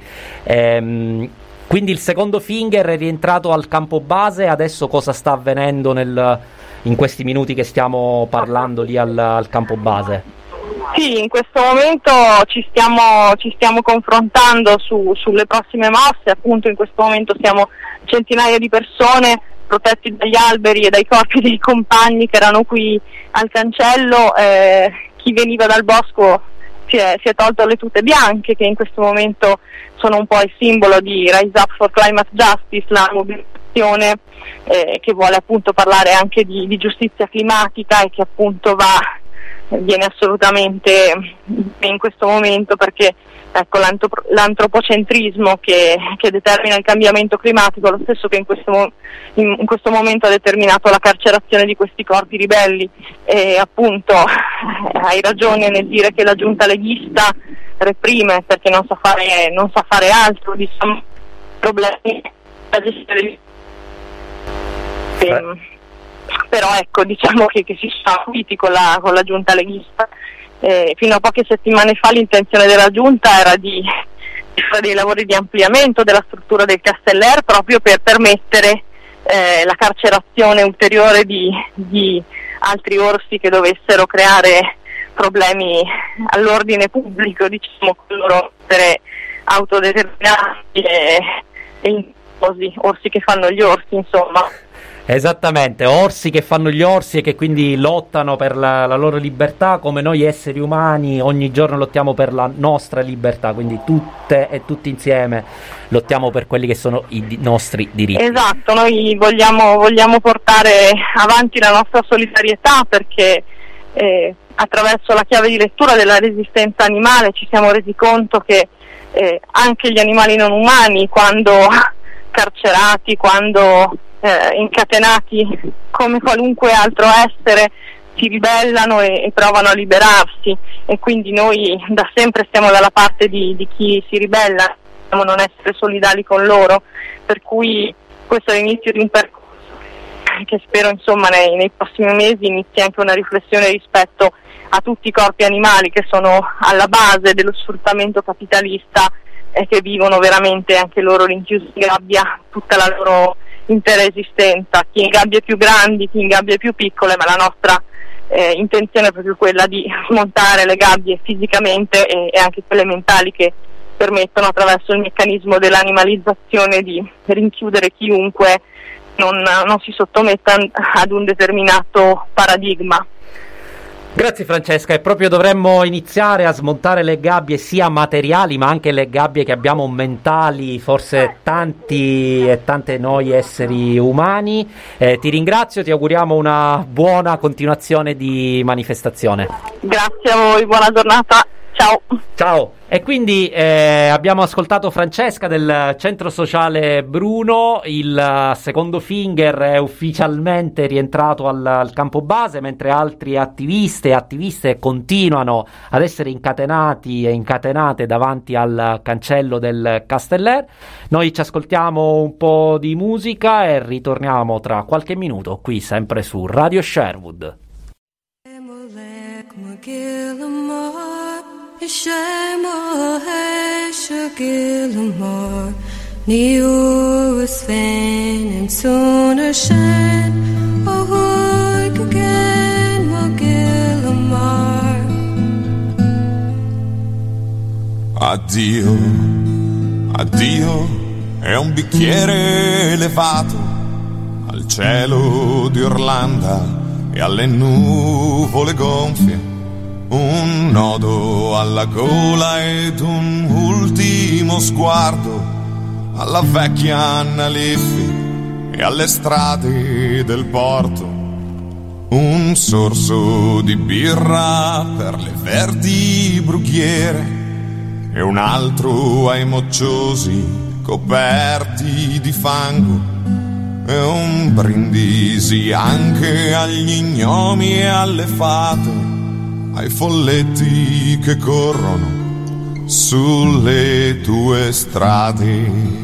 Ehm, quindi il secondo Finger è rientrato al campo base. Adesso cosa sta avvenendo nel, in questi minuti che stiamo parlando lì al, al campo base? Sì, in questo momento ci stiamo, ci stiamo confrontando su, sulle prossime mosse. Appunto in questo momento siamo centinaia di persone protetti dagli alberi e dai corpi dei compagni che erano qui al cancello. Eh, chi veniva dal bosco si è, si è tolto le tute bianche, che in questo momento sono un po' il simbolo di Rise Up for Climate Justice, la mobilitazione eh, che vuole appunto parlare anche di, di giustizia climatica, e che appunto va viene assolutamente in questo momento, perché ecco, l'antrop- l'antropocentrismo che, che determina il cambiamento climatico, lo stesso che in questo, mo- in, in questo momento ha determinato la carcerazione di questi corpi ribelli. E appunto hai ragione nel dire che la giunta leghista reprime perché non sa fare, non sa fare altro, diciamo, problemi da gestire. Eh. Però ecco, diciamo che, che si sta acuiti con la, con la giunta leghista. Eh, fino a poche settimane fa l'intenzione della giunta era di, di fare dei lavori di ampliamento della struttura del Casteller proprio per permettere eh, la carcerazione ulteriore di, di altri orsi che dovessero creare problemi all'ordine pubblico, diciamo, con i loro essere autodeterminati e, e così, orsi che fanno gli orsi, insomma. Esattamente, orsi che fanno gli orsi e che quindi lottano per la, la loro libertà, come noi esseri umani ogni giorno lottiamo per la nostra libertà, quindi tutte e tutti insieme lottiamo per quelli che sono i di- nostri diritti. Esatto, noi vogliamo, vogliamo portare avanti la nostra solidarietà perché eh, attraverso la chiave di lettura della resistenza animale ci siamo resi conto che eh, anche gli animali non umani, quando carcerati, quando Eh, incatenati come qualunque altro essere, si ribellano e, e provano a liberarsi, e quindi noi da sempre stiamo dalla parte di, di chi si ribella, dobbiamo non essere solidali con loro, per cui questo è l'inizio di un percorso che spero insomma nei, nei prossimi mesi inizi anche una riflessione rispetto a tutti i corpi animali che sono alla base dello sfruttamento capitalista e che vivono veramente anche loro rinchiusi in gabbia tutta la loro intera esistenza, chi in gabbie più grandi, chi in gabbie più piccole, ma la nostra eh, intenzione è proprio quella di smontare le gabbie fisicamente e, e anche quelle mentali che permettono attraverso il meccanismo dell'animalizzazione di rinchiudere chiunque non, non si sottometta ad un determinato paradigma. Grazie Francesca, e proprio dovremmo iniziare a smontare le gabbie sia materiali ma anche le gabbie che abbiamo mentali, forse tanti e tante noi esseri umani. Eh, ti ringrazio, ti auguriamo una buona continuazione di manifestazione. Grazie a voi, buona giornata, ciao. Ciao. E quindi eh, abbiamo ascoltato Francesca del centro sociale Bruno, il secondo Finger è ufficialmente rientrato al, al campo base, mentre altri attivisti e attiviste continuano ad essere incatenati e incatenate davanti al cancello del Casteller. Noi ci ascoltiamo un po' di musica e ritorniamo tra qualche minuto qui sempre su Radio Sherwood. Shemah Shagilmar Niu Sven and Sooner Shan Ahoy Kagan Magilmar. Addio, addio, è un bicchiere elevato al cielo di Orlando e alle nuvole gonfie. Un nodo alla gola ed un ultimo sguardo alla vecchia Anna Leffi e alle strade del porto. Un sorso di birra per le verdi brughiere e un altro ai mocciosi coperti di fango e un brindisi anche agli gnomi e alle fate, ai folletti che corrono sulle tue strade.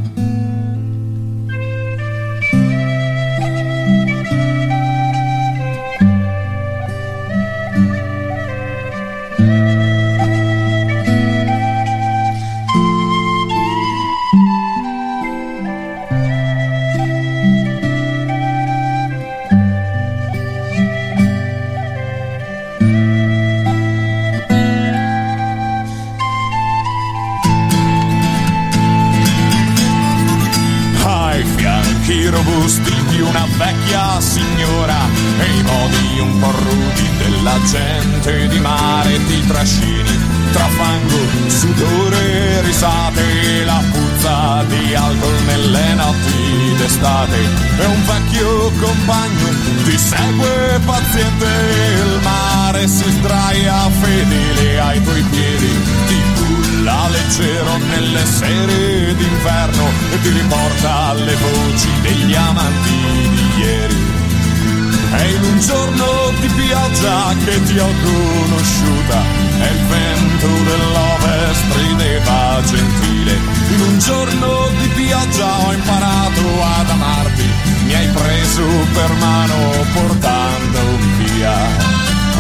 Robusti di una vecchia signora e i modi un po' rudi della gente di mare, ti trascini tra fango, sudore, risate, la puzza di alcol nelle notti d'estate e un vecchio compagno ti segue paziente, il mare si sdraia fedele ai tuoi piedi, ti culla vola leggero nelle sere d'inverno e ti riporta alle voci degli amanti di ieri. È in un giorno di pioggia che ti ho conosciuta, e il vento dell'ovest rideva gentile. In un giorno di pioggia ho imparato ad amarti, mi hai preso per mano portandomi via.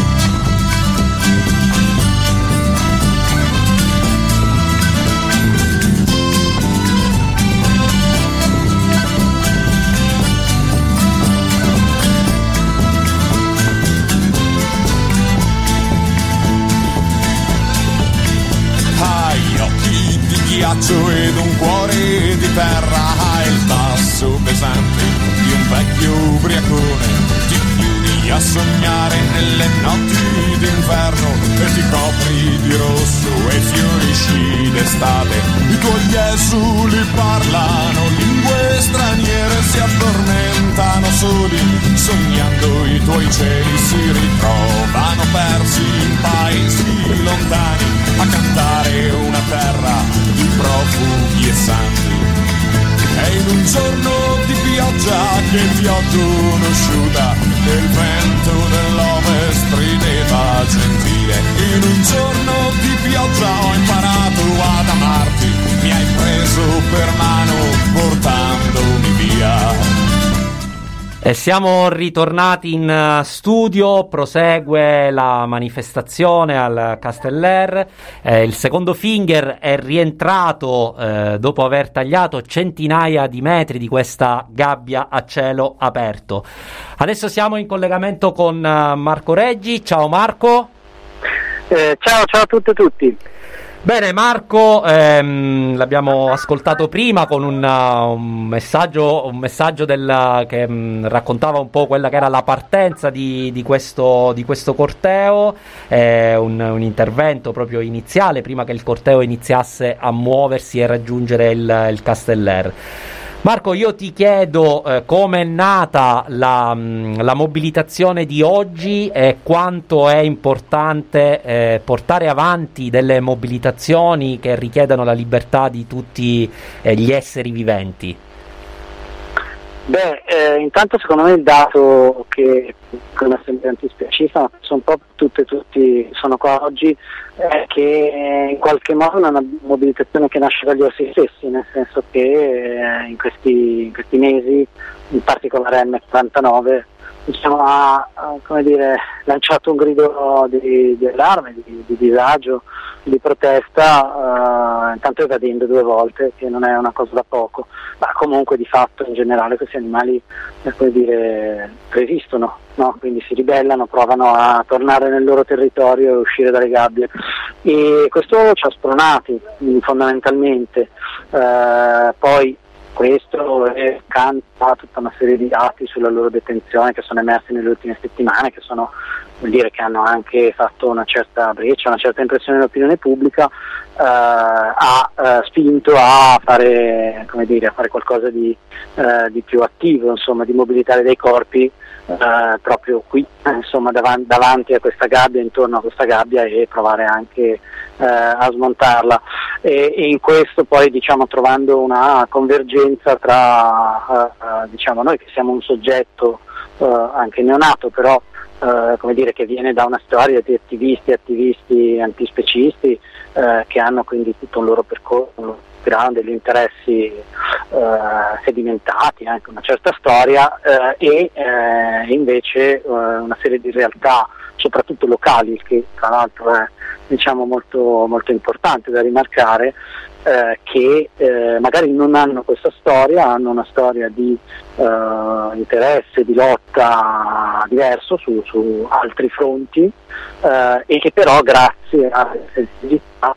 Ghiaccio ed un cuore di terra, il passo pesante di un vecchio ubriacone. Ti chiudi a sognare nelle notti d'inverno e ti copri di rosso e fiorisci d'estate. I tuoi esuli parlano lingue straniere, si addormentano soli sognando i tuoi cieli, si ritrovano persi in paesi lontani a cantare una terra di profughi e santi. È in un giorno di pioggia che ti ho conosciuta, e il vento dell'ovest rideva gentile. In un giorno di pioggia ho imparato ad amarti, mi hai preso per mano portandomi via. E siamo ritornati in studio, prosegue la manifestazione al Casteller, eh, il secondo Finger è rientrato eh, dopo aver tagliato centinaia di metri di questa gabbia a cielo aperto. Adesso siamo in collegamento con uh, Marco Reggi. Ciao Marco. Eh, ciao, ciao a tutte e tutti. Bene Marco, ehm, l'abbiamo ascoltato prima con un, uh, un messaggio, un messaggio del, che mh, raccontava un po' quella che era la partenza di, di, questo, di questo corteo, eh, un, un intervento proprio iniziale prima che il corteo iniziasse a muoversi e raggiungere il, il Casteller. Marco, io ti chiedo eh, come è nata la, mh, la mobilitazione di oggi e quanto è importante eh, portare avanti delle mobilitazioni che richiedano la libertà di tutti eh, gli esseri viventi. Beh, eh, intanto secondo me il dato che come sempre antispecifica, sono un po' tutte tutti sono qua oggi, è che in qualche modo è una mobilitazione che nasce dagli orsi stessi, nel senso che eh, in, questi, in questi mesi, in particolare M quarantanove, diciamo, ha, ha come dire, lanciato un grido di, di allarme, di, di disagio, di protesta, eh, intanto evadendo due volte, che non è una cosa da poco, ma comunque di fatto in generale questi animali eh, come dire, resistono, no? Quindi si ribellano, provano a tornare nel loro territorio e uscire dalle gabbie, e questo ci ha spronati fondamentalmente. Eh, poi questo è canta tutta una serie di dati sulla loro detenzione che sono emersi nelle ultime settimane, che sono, vuol dire che hanno anche fatto una certa breccia, una certa impressione nell'opinione pubblica, eh, ha eh, spinto a fare, come dire, a fare qualcosa di, eh, di più attivo, insomma, di mobilitare dei corpi eh, proprio qui, eh, insomma, davanti, davanti a questa gabbia, intorno a questa gabbia, e provare anche eh, a smontarla. E, e in questo poi, diciamo, trovando una convergenza tra uh, uh, diciamo noi che siamo un soggetto uh, anche neonato, però uh, come dire, che viene da una storia di attivisti, attivisti antispecisti uh, che hanno quindi tutto un loro percorso, un background, degli interessi uh, sedimentati, anche una certa storia, uh, e uh, invece uh, una serie di realtà, soprattutto locali, che tra l'altro è, diciamo, molto, molto importante da rimarcare, eh, che eh, magari non hanno questa storia, hanno una storia di eh, interesse, di lotta diverso su, su altri fronti, eh, e che però grazie alla sensibilità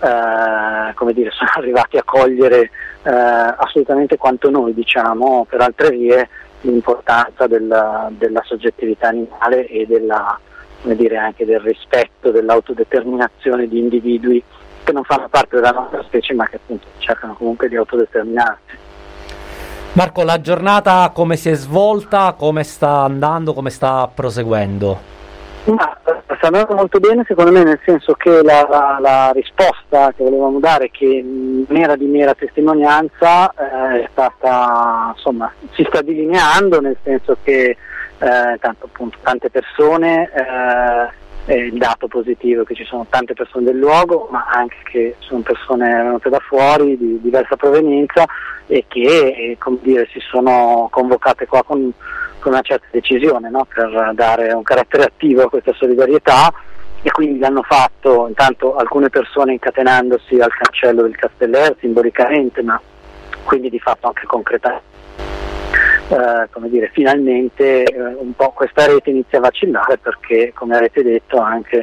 eh, come dire, sono arrivati a cogliere eh, assolutamente quanto noi, diciamo, per altre vie, l'importanza della, della soggettività animale e della, come dire, anche del rispetto dell'autodeterminazione di individui che non fanno parte della nostra specie, ma che appunto cercano comunque di autodeterminarsi. Marco, la giornata come si è svolta, come sta andando, come sta proseguendo? Ma sta andando molto bene secondo me, nel senso che la, la, la risposta che volevamo dare, che non era di mera testimonianza, eh, è stata, insomma, si sta delineando, nel senso che eh, tanto, appunto, tante persone, eh, è il dato positivo che ci sono tante persone del luogo, ma anche che sono persone venute da fuori di diversa provenienza e che eh, come dire, si sono convocate qua con, con una certa decisione, no? Per dare un carattere attivo a questa solidarietà, e quindi l'hanno fatto intanto alcune persone incatenandosi al cancello del Casteller simbolicamente, ma quindi di fatto anche concretamente. Uh, come dire, finalmente uh, un po' questa rete inizia a vacillare, perché come avete detto anche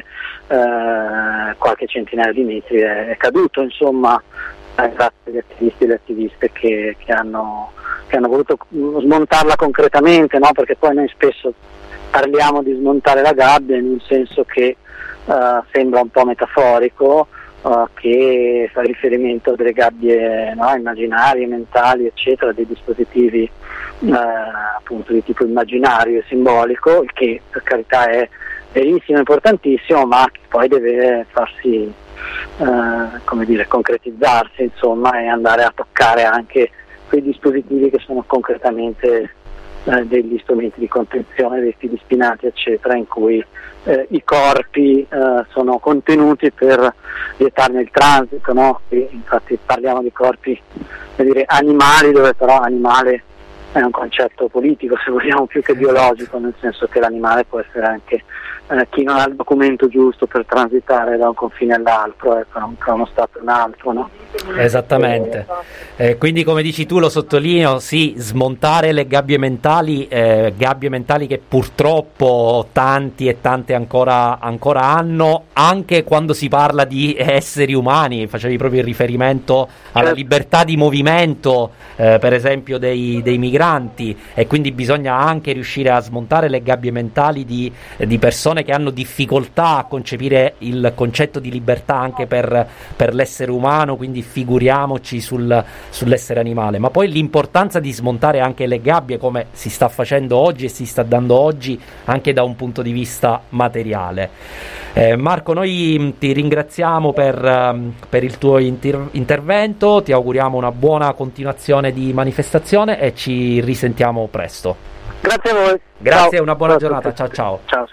uh, qualche centinaio di metri è, è caduto, insomma, grazie agli attivisti e alle attiviste che, che, hanno, che hanno voluto smontarla concretamente, no? Perché poi noi spesso parliamo di smontare la gabbia in un senso che uh, sembra un po' metaforico, uh, che fa riferimento a delle gabbie, no? Immaginarie, mentali, eccetera, dei dispositivi Uh, appunto di tipo immaginario e simbolico, il che per carità è verissimo, importantissimo, ma che poi deve farsi uh, come dire, concretizzarsi, insomma, e andare a toccare anche quei dispositivi che sono concretamente uh, degli strumenti di contenzione, dei fili spinati, eccetera, in cui uh, i corpi uh, sono contenuti per vietarne il transito, no? E infatti parliamo di corpi, come dire, animali, dove però animale è un concetto politico, se vogliamo, più che biologico, nel senso che l'animale può essere anche eh, chi non ha il documento giusto per transitare da un confine all'altro, ecco, tra uno stato e un altro, no? Esattamente. Eh, quindi, come dici tu, lo sottolineo, sì, smontare le gabbie mentali, eh, gabbie mentali che purtroppo tanti e tante ancora, ancora hanno, anche quando si parla di esseri umani. Facevi proprio il riferimento alla libertà di movimento, eh, per esempio dei, dei migranti, e quindi bisogna anche riuscire a smontare le gabbie mentali di, di persone che hanno difficoltà a concepire il concetto di libertà anche per, per l'essere umano, quindi figuriamoci sul, sull'essere animale. Ma poi l'importanza di smontare anche le gabbie, come si sta facendo oggi e si sta dando oggi, anche da un punto di vista materiale. Eh, Marco, noi ti ringraziamo per, per il tuo inter- intervento, ti auguriamo una buona continuazione di manifestazione e ci risentiamo presto. Grazie a voi. Grazie, ciao. Una buona ciao giornata, ciao ciao. Ciao.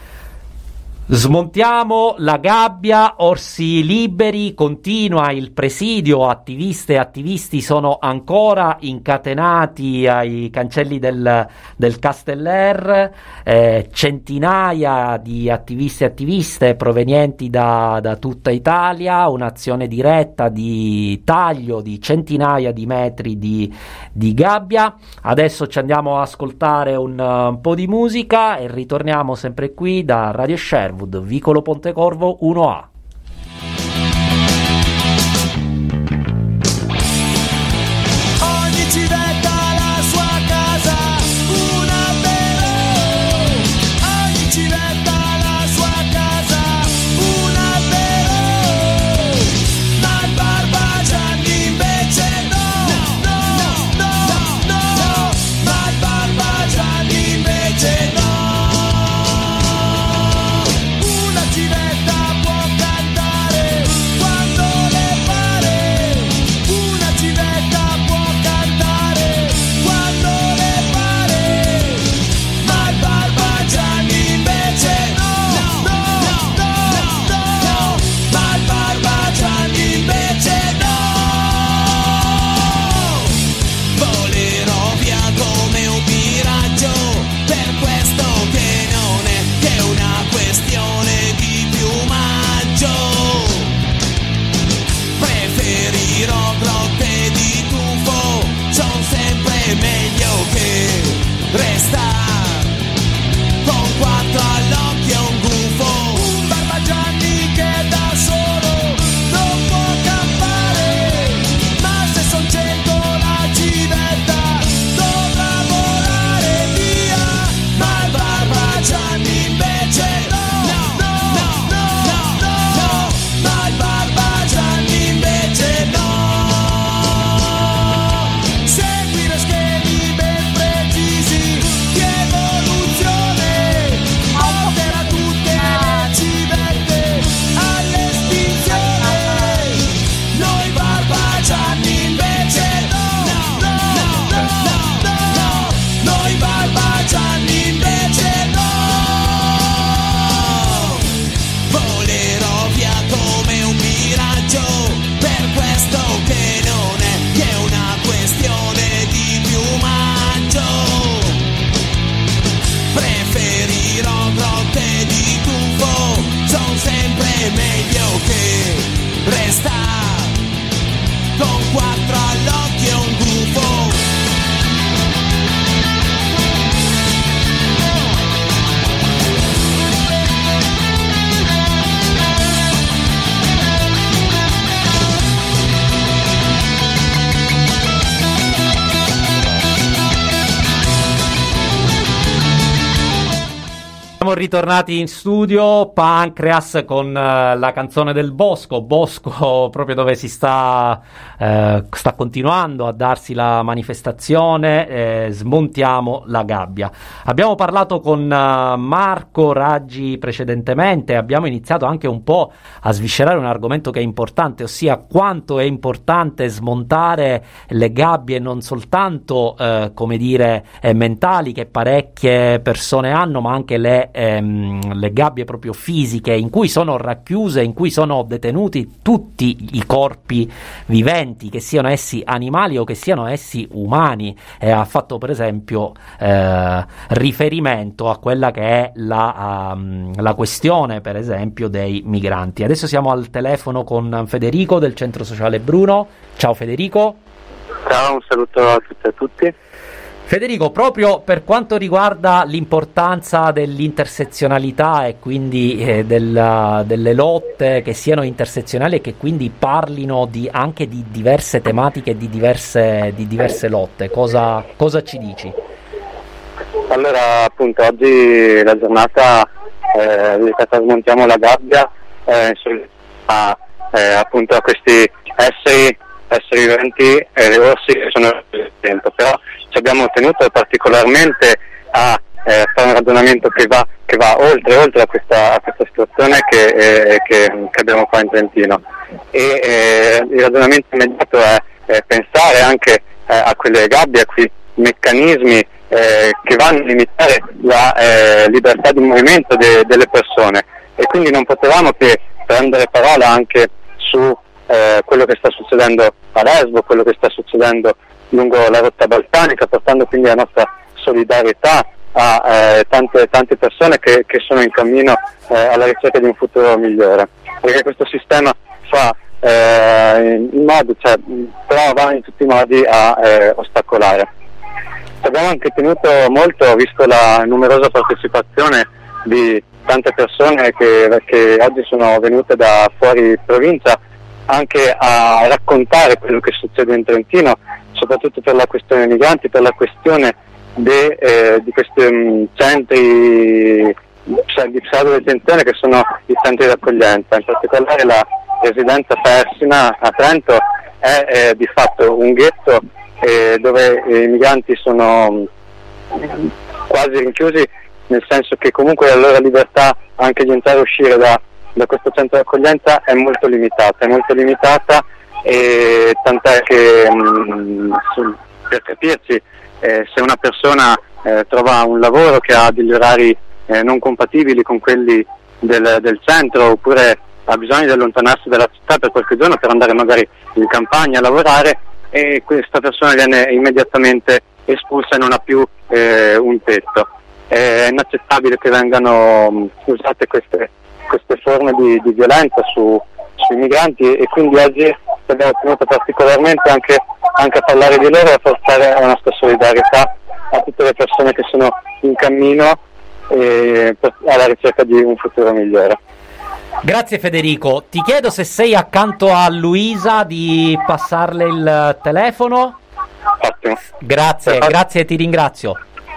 Smontiamo la gabbia, orsi liberi, continua il presidio, attiviste e attivisti sono ancora incatenati ai cancelli del, del Casteller, eh, centinaia di attivisti e attiviste provenienti da, da tutta Italia, un'azione diretta di taglio di centinaia di metri di, di gabbia. Adesso ci andiamo a ascoltare un, un po' di musica e ritorniamo sempre qui da Radio Sherwood, Vicolo Pontecorvo uno A. Ogni civetta ha la sua casa, un albero. Ogni civetta ha la sua casa, un albero. Ma il Barbagianni invece no, no, no, no, no. Ma il Barbagianni invece no. Una civetta può siamo ritornati in studio, Pancreas con uh, la canzone del Bosco, Bosco proprio dove si sta, uh, sta continuando a darsi la manifestazione, eh, smontiamo la gabbia. Abbiamo parlato con uh, Marco Raggi precedentemente, abbiamo iniziato anche un po' a sviscerare un argomento che è importante, ossia quanto è importante smontare le gabbie non soltanto, uh, come dire, eh, mentali che parecchie persone hanno, ma anche le, ehm, le gabbie proprio fisiche in cui sono racchiuse, in cui sono detenuti tutti i corpi viventi, che siano essi animali o che siano essi umani. E ha fatto per esempio eh, riferimento a quella che è la, um, la questione per esempio dei migranti. Adesso siamo al telefono con Federico del Centro Sociale Bruno. Ciao Federico. Ciao, un saluto a tutti e a tutti. Federico, proprio per quanto riguarda l'importanza dell'intersezionalità e quindi eh, della, delle lotte che siano intersezionali e che quindi parlino di, anche di diverse tematiche, di diverse, di diverse lotte, cosa, cosa ci dici? Allora, appunto, oggi la giornata eh, dedicata a Smontiamo la gabbia eh, a, eh, appunto a questi esseri esseri viventi e eh, orsi che sono nel tempo, però ci abbiamo tenuto particolarmente a eh, fare un ragionamento che va, che va oltre, oltre a, questa, a questa situazione che, eh, che, che abbiamo qua in Trentino, e eh, il ragionamento immediato è eh, pensare anche eh, a quelle gabbie, a quei meccanismi eh, che vanno a limitare la eh, libertà di movimento de, delle persone, e quindi non potevamo che prendere parola anche su Eh, quello che sta succedendo a Lesbo, quello che sta succedendo lungo la rotta balcanica, portando quindi la nostra solidarietà a eh, tante, tante persone che, che sono in cammino eh, alla ricerca di un futuro migliore, perché questo sistema fa eh, in modo, cioè, prova in tutti i modi a eh, ostacolare. Abbiamo anche tenuto molto, visto la numerosa partecipazione di tante persone che, che oggi sono venute da fuori provincia, anche a raccontare quello che succede in Trentino, soprattutto per la questione migranti, per la questione de, eh, di questi um, centri di pseudo-detenzione che sono i centri di accoglienza. In particolare la residenza Persina a Trento è eh, di fatto un ghetto eh, dove i migranti sono quasi rinchiusi, nel senso che comunque la loro libertà anche di entrare e uscire da da questo centro di accoglienza è molto limitata, è molto limitata e tant'è che mh, su, per capirci eh, se una persona eh, trova un lavoro che ha degli orari eh, non compatibili con quelli del, del centro, oppure ha bisogno di allontanarsi dalla città per qualche giorno per andare magari in campagna a lavorare, e questa persona viene immediatamente espulsa e non ha più eh, un tetto. È inaccettabile che vengano mh, usate queste queste forme di, di violenza su, sui migranti, e quindi oggi abbiamo tenuto particolarmente anche, anche a parlare di loro e a portare la nostra solidarietà a tutte le persone che sono in cammino e per, alla ricerca di un futuro migliore. Grazie Federico, ti chiedo se sei accanto a Luisa di passarle il telefono. Ottimo. Grazie, Perfetto. grazie, ti ringrazio.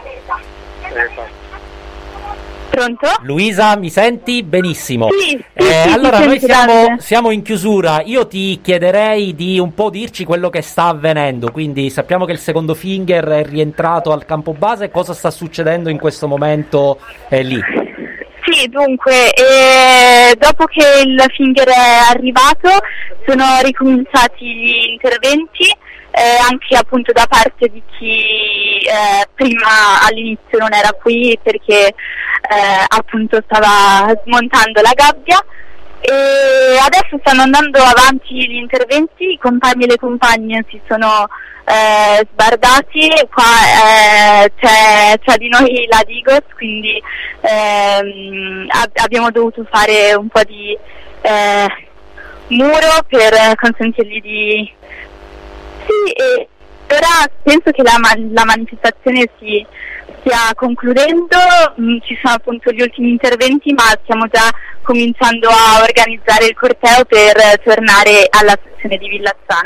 Pronto? Luisa, mi senti? Benissimo. Sì, eh, sì, allora sì, noi sì, siamo, siamo in chiusura. Io ti chiederei di un po' dirci quello che sta avvenendo. Quindi sappiamo che il secondo Finger è rientrato al campo base. Cosa sta succedendo in questo momento eh, lì? Sì, dunque, eh, dopo che il Finger è arrivato sono ricominciati gli interventi, eh, anche appunto da parte di chi eh, prima all'inizio non era qui perché eh, appunto stava smontando la gabbia, e adesso stanno andando avanti gli interventi, i compagni e le compagne si sono eh, sbardati, qua eh, c'è, c'è di noi la Digos, quindi ehm, ab- abbiamo dovuto fare un po' di eh, muro per consentirgli di... Sì, e ora penso che la, man- la manifestazione si stia concludendo, mm, ci sono appunto gli ultimi interventi, ma stiamo già cominciando a organizzare il corteo per tornare alla stazione di Villazzano.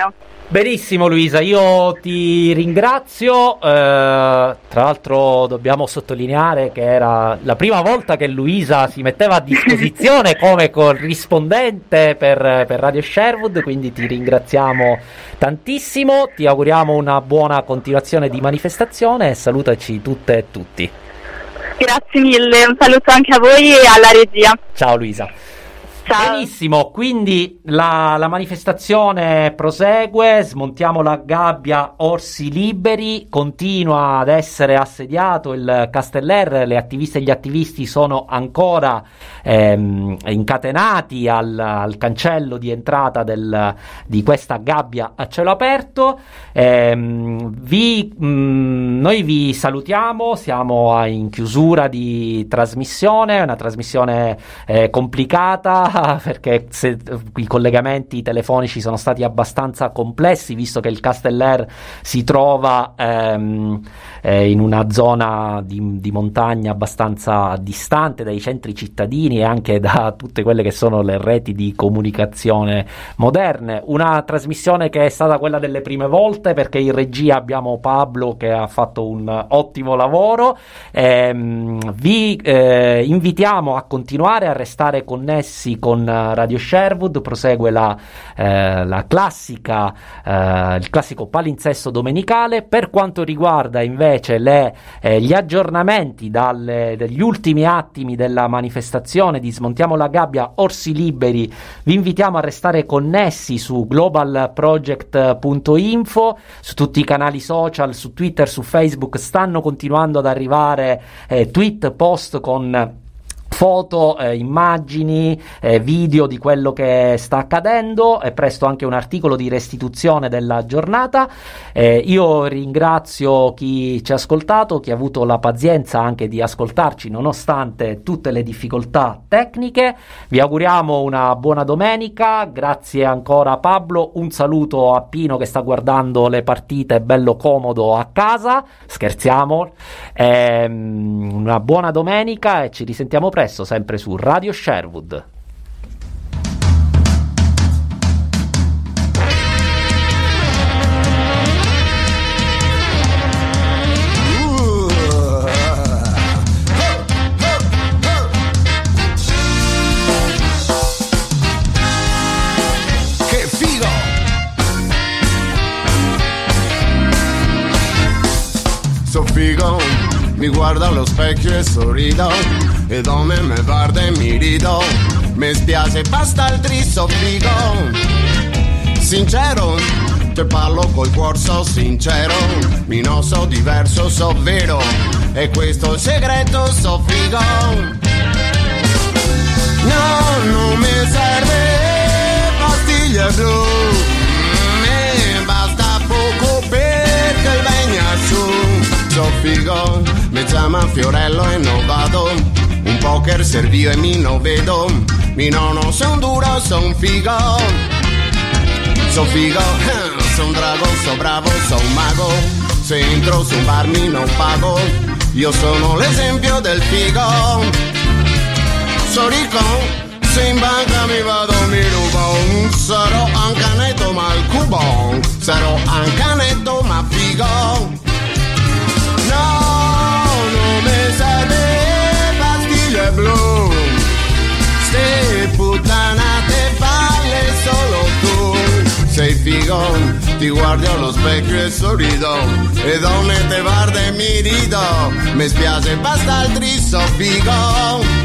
Benissimo Luisa, io ti ringrazio, eh, tra l'altro dobbiamo sottolineare che era la prima volta che Luisa si metteva a disposizione come corrispondente per, per Radio Sherwood, quindi ti ringraziamo tantissimo, ti auguriamo una buona continuazione di manifestazione e salutaci tutte e tutti. Grazie mille, un saluto anche a voi e alla regia. Ciao Luisa. Ciao. Benissimo, quindi la, la manifestazione prosegue, smontiamo la gabbia Orsi Liberi, continua ad essere assediato il Casteller, le attiviste e gli attivisti sono ancora ehm, incatenati al, al cancello di entrata del, di questa gabbia a cielo aperto. Ehm, vi, mh, noi vi salutiamo, siamo in chiusura di trasmissione, una trasmissione eh, complicata, perché se, i collegamenti telefonici sono stati abbastanza complessi, visto che il Casteller si trova ehm, eh, in una zona di, di montagna abbastanza distante dai centri cittadini e anche da tutte quelle che sono le reti di comunicazione moderne. Una trasmissione che è stata quella delle prime volte, perché in regia abbiamo Pablo che ha fatto un ottimo lavoro. Ehm, vi eh, invitiamo a continuare a restare connessi con Radio Sherwood, prosegue la, eh, la classica eh, il classico palinsesto domenicale. Per quanto riguarda invece le, eh, gli aggiornamenti dalle, degli ultimi attimi della manifestazione di Smontiamo la gabbia Orsi Liberi, vi invitiamo a restare connessi su global project punto info, su tutti i canali social, su Twitter, su Facebook stanno continuando ad arrivare eh, tweet, post con foto, eh, immagini, eh, video di quello che sta accadendo, e presto anche un articolo di restituzione della giornata. Eh, io ringrazio chi ci ha ascoltato, chi ha avuto la pazienza anche di ascoltarci nonostante tutte le difficoltà tecniche. Vi auguriamo una buona domenica, grazie ancora a Pablo, un saluto a Pino che sta guardando le partite bello comodo a casa, scherziamo, eh, una buona domenica e ci risentiamo presto sempre su Radio Sherwood. Che figo! So figo, mi guardo allo specchio e sorrido, e come me guarda e mi rido, mi spiace basta altri so figo. Sincero, te parlo col cuor, so sincero, mi non so diverso, so vero, e questo segreto so figo. No, non mi serve pastiglie blu, mi basta poco perché venga su. So figo, mi chiama Fiorello e non vado, un poker servio e mi non vedo, mi nonno son duro, son figo. So figo, son drago, so bravo, son mago, se entro su un bar mi non pago, io sono l'esempio del figo. So ricco, se in banca mi vado mi rubo, sarò un canetto ma il cubon, sarò un canetto ma figo. No, non mi serve pastiglie blu, ste puttanate falle solo tu. Sei figo, ti guardi allo specchio e sorrido, e donne te guarda e mi rido, mi spiace basta altri so figo.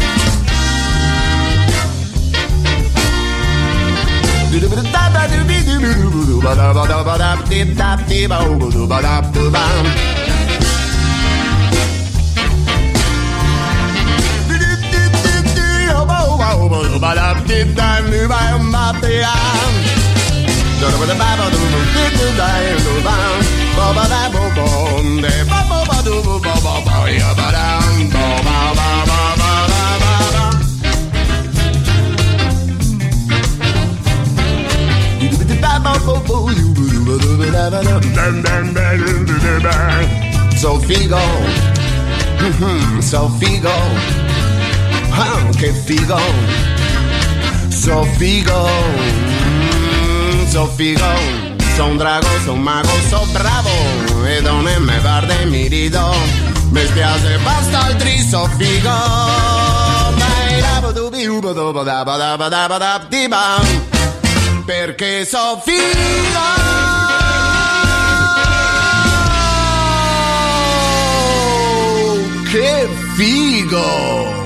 So figo, mm-hmm, so figo, ah, che figo, so figo, mm, so figo. So un drago, so un mago, so bravo e non è me guarda e mi rido. Mi spiace basta altri so figo. Dai da du bi u da da da da da da da di ba. Perché so figo. Che figo!